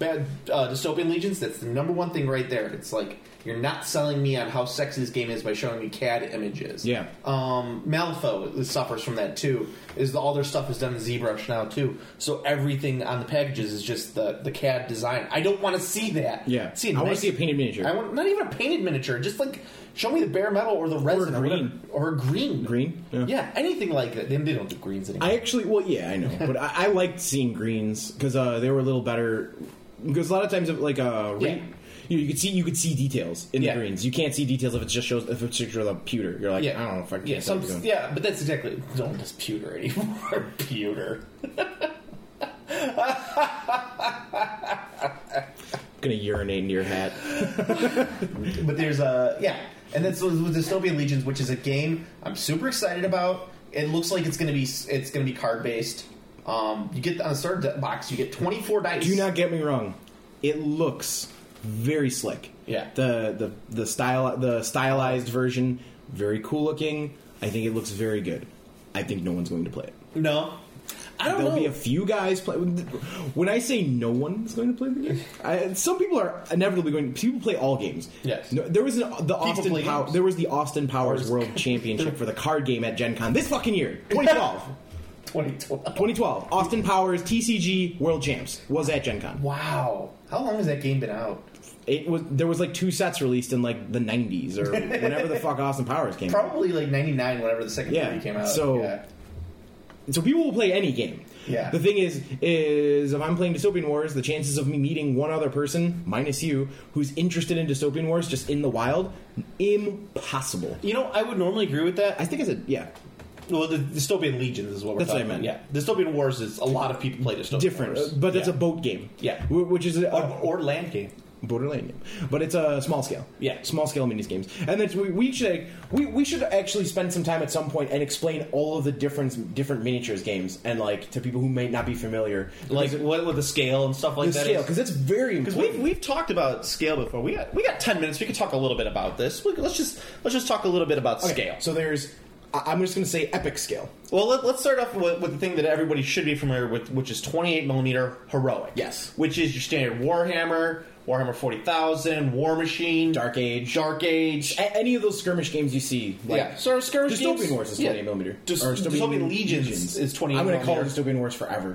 Dystopian Legions, that's the number one thing right there. It's like, you're not selling me on how sexy this game is by showing me CAD images. Yeah. Malifaux suffers from that too. All their stuff is done in ZBrush now too. So everything on the packages is just the CAD design. I don't want to see that. Yeah. I want to see a painted miniature. I want not even a painted miniature. Just like show me the bare metal or the resin or green. Green. Yeah. Anything like that. They don't do greens anymore. I know, but I liked seeing greens because they were a little better. Because a lot of times, like you could see details in the greens. You can't see details if it just shows the pewter. You're like, I don't know if I can. But that's exactly. Don't just pewter anymore. Pewter. Gonna urinate into your hat. But there's and that's with Dystopian Legions, which is a game I'm super excited about. It looks like it's gonna be card based. You get on the starter box, you get 24 dice. Do not get me wrong. It looks very slick. Yeah. The stylized version, very cool looking. I think it looks very good. I think no one's going to play it. No. There'll be a few guys play. When I say no one's going to play the game, some people are inevitably going. People play all games. Yes. No, there was the Austin Powers World Championship for the card game at Gen Con this fucking year, 2012. 2012. Austin Powers TCG World Champs was at Gen Con. Wow. How long has that game been out? There was like 2 sets released in like the 90s or whenever the fuck Austin Powers came out. Probably like 99 whenever the second movie came out. So people will play any game. Yeah. The thing is if I'm playing Dystopian Wars, the chances of me meeting one other person, minus you, who's interested in Dystopian Wars just in the wild, impossible. I would normally agree with that. I think Well, the Dystopian Legions is what we're talking about. Yeah, Dystopian Wars is a lot of people play Dystopian Wars. But it's a boat game. Yeah, which is or land game. Boat or land game, but it's a small scale. Yeah, small scale mini games, and then we should actually spend some time at some point and explain all of the different miniatures games and like to people who may not be familiar, like what with the scale and stuff like that. The scale, because it's very important. Because we've talked about scale before. We got 10 minutes. We could talk a little bit about this. Let's just talk a little bit about scale. So I'm just going to say epic scale. Well, let's start off with the thing that everybody should be familiar with, which is 28mm heroic. Yes. Which is your standard Warhammer 40,000, War Machine, Dark Age. Any of those skirmish games you see. So skirmish games. Dystopian Wars is 28mm. Dystopian Legions is 28mm. I'm going to call it Dystopian Wars forever.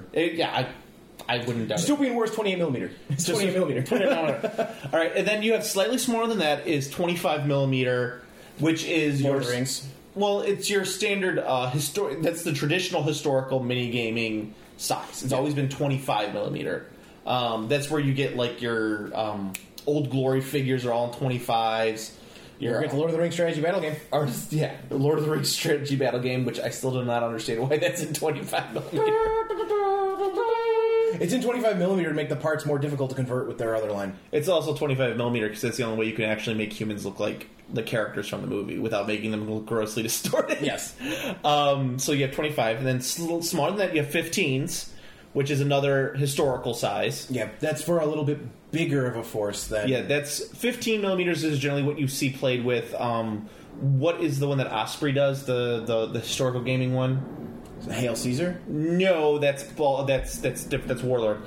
I wouldn't doubt it. Dystopian Wars 28mm. It's 28mm. All right, and then you have slightly smaller than that is 25mm, which is Lord of the Rings. Well, it's your standard that's the traditional historical mini gaming size. It's always been 25mm. That's where you get like your Old Glory figures are all in 25s. You're get the Lord of the Rings strategy battle game. The Lord of the Rings strategy battle game, which I still do not understand why that's in 25mm. It's in 25mm to make the parts more difficult to convert with their other line. It's also 25mm because that's the only way you can actually make humans look like the characters from the movie without making them look grossly distorted. Yes. So you have 25, and then smaller than that you have 15s, which is another historical size. Yeah, that's for a little bit bigger of a force than... Yeah, that's 15mm is generally what you see played with. What is the one that Osprey does? The historical gaming one? Hail Caesar? No, that's different. That's Warlord.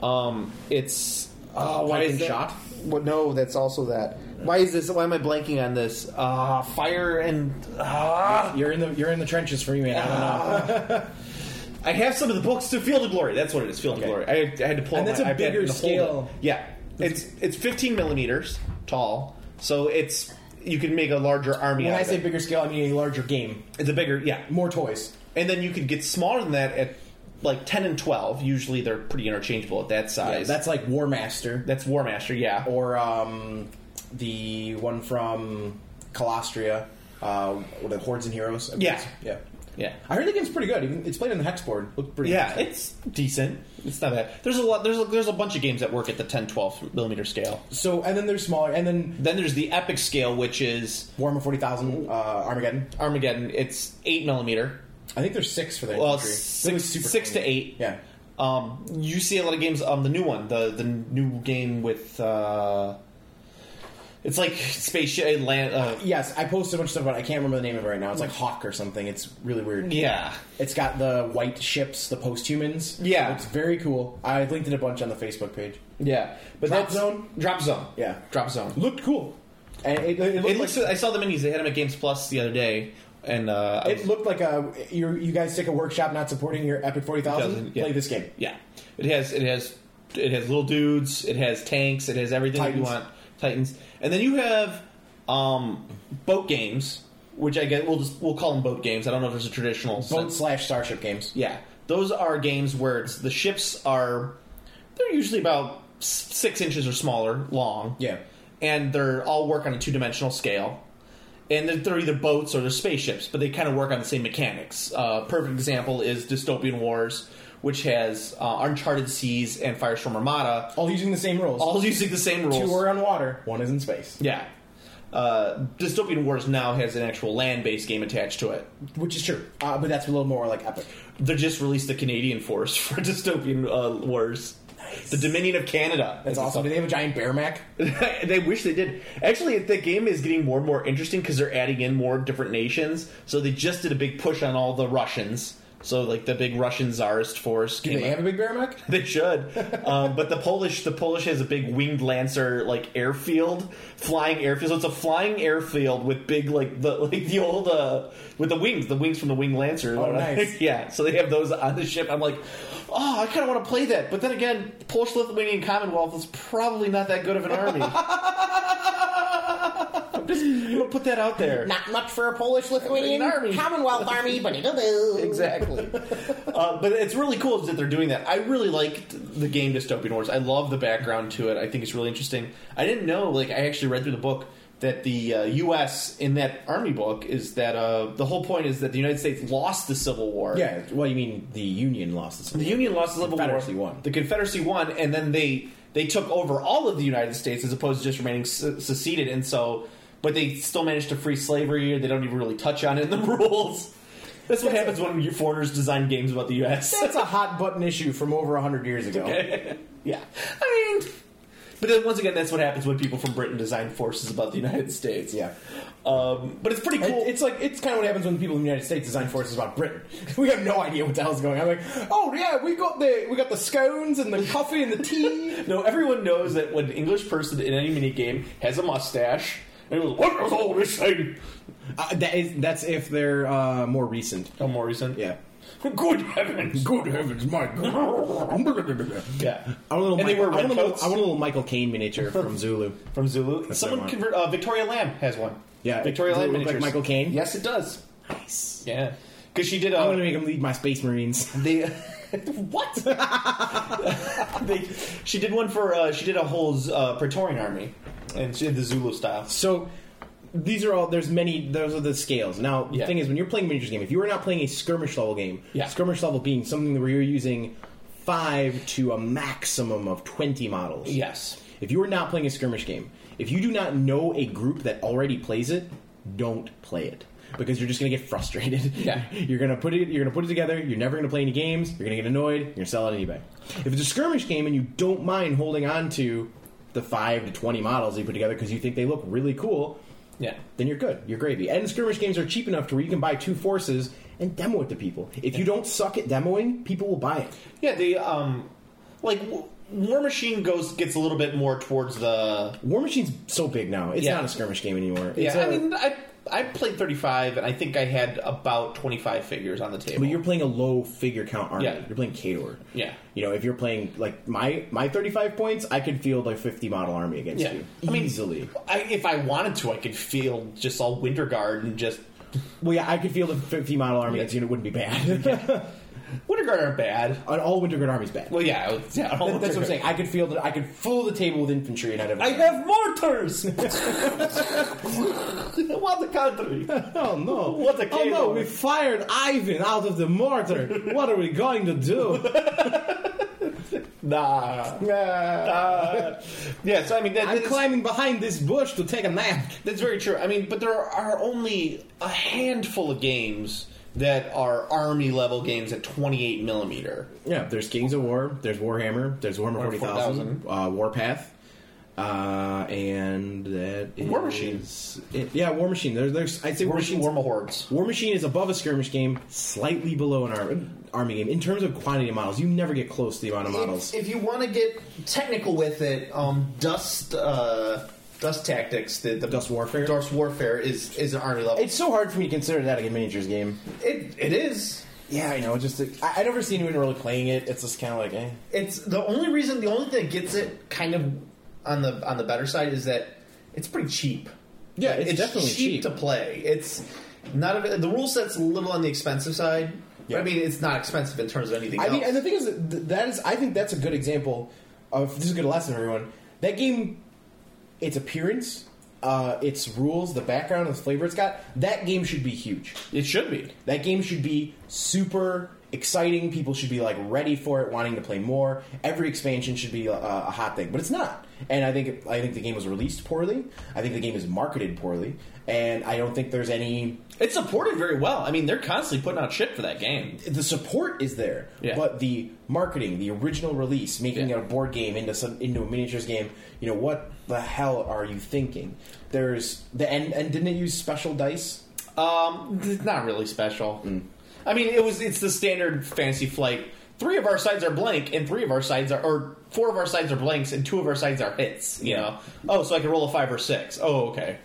It's why is that? Shot? Well, no, that's also that. Why is this? Why am I blanking on this? Fire and you're in the trenches for me, man. I don't know. I have some of the books to Field of Glory. That's what it is. Field of Glory. I had to pull. And that's a bigger scale. Yeah, it's 15mm tall, so you can make a larger army. When I say bigger scale, I mean a larger game. It's a bigger, more toys. And then you could get smaller than that at like 10 and 12. Usually they're pretty interchangeable at that size. Yeah, that's like War Master. That's War Master, yeah. Or the one from Calastria, the Hordes and Heroes. Yeah. I heard the game's pretty good. Even it's played on the hex board. Looked pretty. Yeah, it's decent. It's not bad. There's a bunch of games that work at the 10-12mm scale. So and then there's smaller, and then there's the epic scale, which is Warhammer 40,000, Armageddon. It's 8mm. I think there's 6 for that. Well, 6 to 8. Yeah. You see a lot of games. The new one, the new game with It's like spaceship land. Yes, I posted a bunch of stuff about it. I can't remember the name of it right now. It's like Hawk or something. It's really weird. Yeah. It's got the white ships, the post-humans. Yeah. It's very cool. I linked it a bunch on the Facebook page. Yeah. But Drop Zone? Drop Zone. Yeah. Drop Zone. Looked cool. And it looks I saw the minis. They had them at Games Plus the other day. And it looked like you guys take a workshop not supporting your Epic 40,000. Play this game. Yeah. It has little dudes. It has tanks. It has everything that you want. Titans. And then you have boat games, which I guess we'll call them boat games. I don't know if there's a traditional boat/starship games. Yeah, those are games where the ships they're usually about 6 inches or smaller long. Yeah, and they're all work on a 2-dimensional scale. And they're either boats or they're spaceships, but they kind of work on the same mechanics. Perfect example is Dystopian Wars, which has Uncharted Seas and Firestorm Armada. All using the same rules. 2 are on water, 1 is in space. Yeah. Dystopian Wars now has an actual land-based game attached to it. Which is true. But that's a little more like Epic. They just released the Canadian force for Dystopian Wars. Nice. The Dominion of Canada. That's awesome. Do they have a giant bear mech? They wish they did. Actually, the game is getting more and more interesting because they're adding in more different nations. So they just did a big push on all the Russians. So, like, the big Russian Tsarist force. Do they have a big bear mech? They should. But the Polish has a big winged lancer, like, airfield, flying airfield. So it's a flying airfield with big, with the wings from the winged lancer. Oh, nice. Yeah, so they have those on the ship. I'm like, oh, I kind of want to play that. But then again, Polish-Lithuanian Commonwealth is probably not that good of an army. I'm just going to put that out there. Not much for a Polish-Lithuanian Commonwealth army, but it'll do. Exactly. But it's really cool that they're doing that. I really like the game Dystopian Wars. I love the background to it. I think it's really interesting. I didn't know, I actually read through the book, that the U.S. in that army book is that the whole point is that the United States lost the Civil War. Yeah, well, you mean the Union lost the Civil War. The Union lost the Civil War. Confederacy won. The Confederacy won, and then they took over all of the United States as opposed to just remaining seceded, and so... But they still managed to free slavery. They don't even really touch on it in the rules. That's what happens when your foreigners design games about the U.S. That's a hot button issue from over 100 years ago. Yeah. I mean... But then once again, that's what happens when people from Britain design forces about the United States. Yeah. But it's pretty cool. It's kind of what happens when people in the United States design forces about Britain. We have no idea what the hell's going on. I'm like, oh yeah, we got the scones and the coffee and the tea. No, everyone knows that when an English person in any mini game has a mustache, and goes, what was all this thing? That's if they're more recent. Oh, more recent? Yeah. Good heavens! Good heavens, my God! Yeah. I want a little Michael Caine miniature from Zulu. From Zulu? That's someone convert. Victoria Lamb has one. Yeah, Victoria Lamb miniatures. Like Michael Caine. Yes, it does. Nice. Yeah, because she did. I'm going to make him lead my Space Marines. What? She did one for. She did a whole Praetorian army, and she did the Zulu style. So. These are all. Those are the scales. Now, the thing is, when you're playing a miniatures game, if you are not playing a skirmish level game, skirmish level being something where you're using 5 to a maximum of 20 models. Yes. If you are not playing a skirmish game, if you do not know a group that already plays it, don't play it. Because you're just going to get frustrated. Yeah. You're going to put it together. You're never going to play any games. You're going to get annoyed. You're going to sell it on eBay. If it's a skirmish game and you don't mind holding on to the 5 to 20 models you put together because you think they look really cool, then you're good. You're gravy. And skirmish games are cheap enough to where you can buy 2 forces and demo it to people. If you don't suck at demoing, people will buy it. Yeah, the War Machine gets a little bit more towards the... War Machine's so big now. It's not a skirmish game anymore. I played 35, and I think I had about 25 figures on the table. But you're playing a low figure count army. Yeah. You're playing Khador. Yeah. If you're playing, my 35 points, I could field a 50 model army against you. Easily. If I wanted to, I could field just all Winter Guard and just... Well, yeah, I could field a 50 model army against you, and it wouldn't be bad. Winter Guard aren't bad. All Winter Guard armies bad. Well, yeah. That's what I'm saying. I could field it. I could fill the table with infantry, and I'd have... I have mortars. What a country! Oh no! What a Khador. Oh no! We fired Ivan out of the mortar. What are we going to do? Nah. Yeah. So I'm climbing behind this bush to take a nap. That's very true. But there are only a handful of games that are army level games at 28mm. Yeah, there's Kings of War, there's Warhammer, there's Warhammer 40,000, Warpath. And that is War Machine. War Machine. There's I'd say War Machine. War Hordes. War Machine is above a skirmish game, slightly below an army game in terms of quantity of models. You never get close to the amount of models. If you want to get technical with it, Dust Tactics, the Dust Warfare. Dust Warfare is an army level. It's so hard for me to consider that a miniatures game. It is. Yeah, I know. Just I never seen anyone really playing it. It's just kind of like, eh. It's the only thing that gets it kind of on the better side is that it's pretty cheap. Yeah, it's definitely cheap to play. It's not the rule set's a little on the expensive side. Yeah. But I mean, it's not expensive in terms of anything else. I mean, and the thing is that is I think that's a good example of this is a good lesson, everyone. That game, its appearance, its rules, the background, the flavor it's got, that game should be huge. It should be. That game should be super exciting. People should be like ready for it, wanting to play more. Every expansion should be a hot thing, but it's not. And I think the game was released poorly. I think the game is marketed poorly, and I don't think there's any. It's supported very well. I mean, they're constantly putting out shit for that game. The support is there, but the marketing, the original release, making it a board game into a miniatures game. You know, what the hell are you thinking? There's and didn't it use special dice? Not really special. I mean, it's the standard Fantasy Flight. 3 of our sides are blank, and 4 of our sides are blanks, and 2 of our sides are hits. You know, so I can roll a 5 or 6. Oh, okay.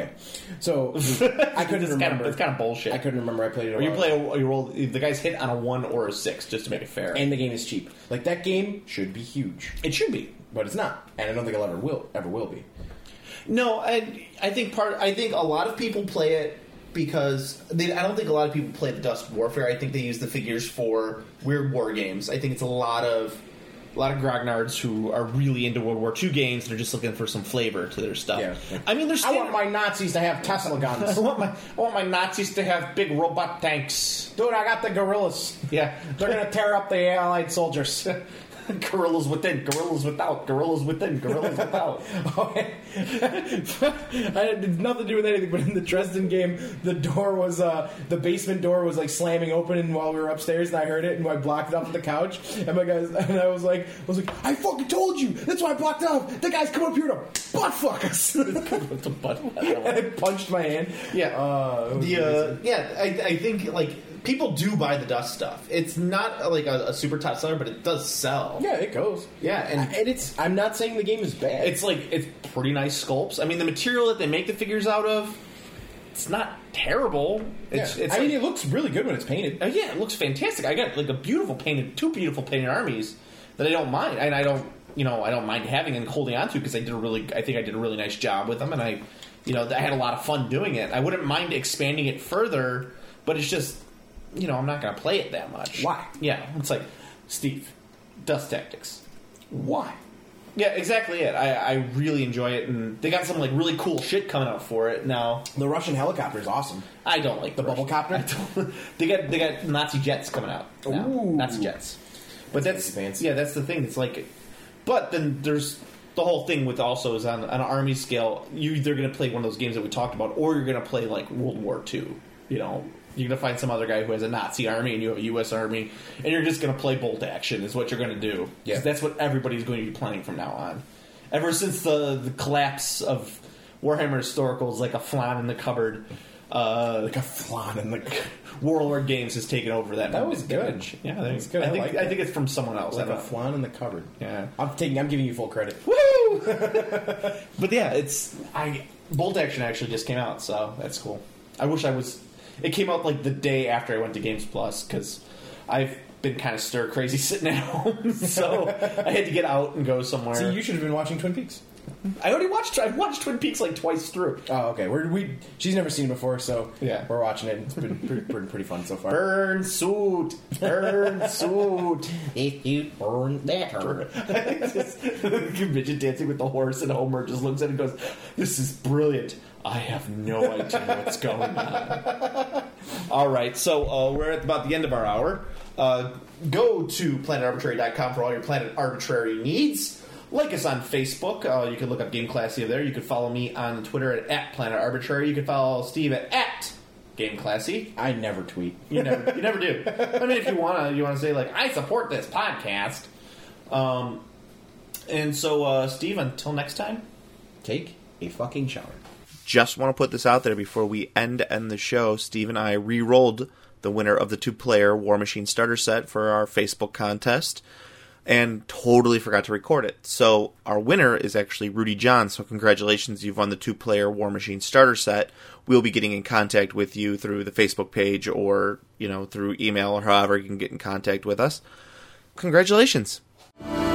So I couldn't remember. It's kind of bullshit. I couldn't remember. I played it. Or you roll the guy's hit on a 1 or a 6 just to make it fair. And the game is cheap. Like that game should be huge. It should be, but it's not, and I don't think it ever will be. No, I think a lot of people play it. Because I don't think a lot of people play the Dust Warfare. I think they use the figures for weird war games. I think it's a lot of grognards who are really into World War II games and are just looking for some flavor to their stuff. Yeah. I mean, I want my Nazis to have Tesla guns. I want my Nazis to have big robot tanks. Dude, I got the guerrillas. Yeah, they're gonna tear up the Allied soldiers. Guerrillas within, guerrillas without, guerrillas within, guerrillas without. It had nothing to do with anything, but in the Dresden game, the door was the basement door was like slamming open while we were upstairs, and I heard it, and I blocked it off the couch. And I was like, I fucking told you. That's why I blocked it off. The guy's coming up here to butt fuck us. And I punched my hand. Yeah. I think like. People do buy the Dust stuff. It's not like a super top seller, but it does sell. Yeah, it goes. Yeah, and it's. I'm not saying the game is bad. It's pretty nice sculpts. I mean, the material that they make the figures out of, it's not terrible. It looks really good when it's painted. Yeah, it looks fantastic. I got like two beautiful painted armies that I don't mind, and I don't mind having and holding on to because I think I did a really nice job with them, and I had a lot of fun doing it. I wouldn't mind expanding it further, but it's just. I'm not going to play it that much. Why? Yeah, it's like, Steve, Dust Tactics. Why? Yeah, exactly it. I really enjoy it, and they got some like really cool shit coming out for it now. The Russian helicopter is awesome. I don't like the bubble copter. They got Nazi jets coming out. Now. Ooh, Nazi jets. But that's fancy. Yeah, that's the thing. It's like, but then there's the whole thing with also is on an army scale. You're either going to play one of those games that we talked about, or you're going to play like World War II. You're going to find some other guy who has a Nazi army and you have a U.S. army, and you're just going to play bolt action is what you're going to do. Yeah. That's what everybody's going to be playing from now on. Ever since the collapse of Warhammer Historical is like a flan in the cupboard. Like a flan in the... Warlord Games has taken over that. That was good. Yeah, that was good. I think it's from someone else. Like a flan in the cupboard. Yeah. I'm giving you full credit. Woo! But yeah, bolt action actually just came out, so that's cool. I wish I was... It came out like the day after I went to Games Plus because I've been kind of stir crazy sitting at home, so I had to get out and go somewhere. See, you should have been watching Twin Peaks. I've watched Twin Peaks like twice through. Oh, okay. She's never seen it before, so yeah, we're watching it. It's been pretty fun so far. Burn suit. If you burn better. Midget dancing with the horse, and Homer just looks at it and goes, "This is brilliant. I have no idea what's going on." All right, so we're at about the end of our hour. Go to planetarbitrary.com for all your Planet Arbitrary needs. Like us on Facebook. You can look up Game Classy there. You can follow me on Twitter at Planet Arbitrary. You can follow Steve at Game Classy. I never tweet. You never do. I mean, if you want to say like, I support this podcast. And so, Steve, until next time, take a fucking shower. Just want to put this out there before we end the show. Steve and I re-rolled the winner of the 2-player War Machine starter set for our Facebook contest and totally forgot to record it. So our winner is actually Rudy John. So congratulations, you've won the 2-player War Machine starter set. We'll be getting in contact with you through the Facebook page or, through email or however you can get in contact with us. Congratulations.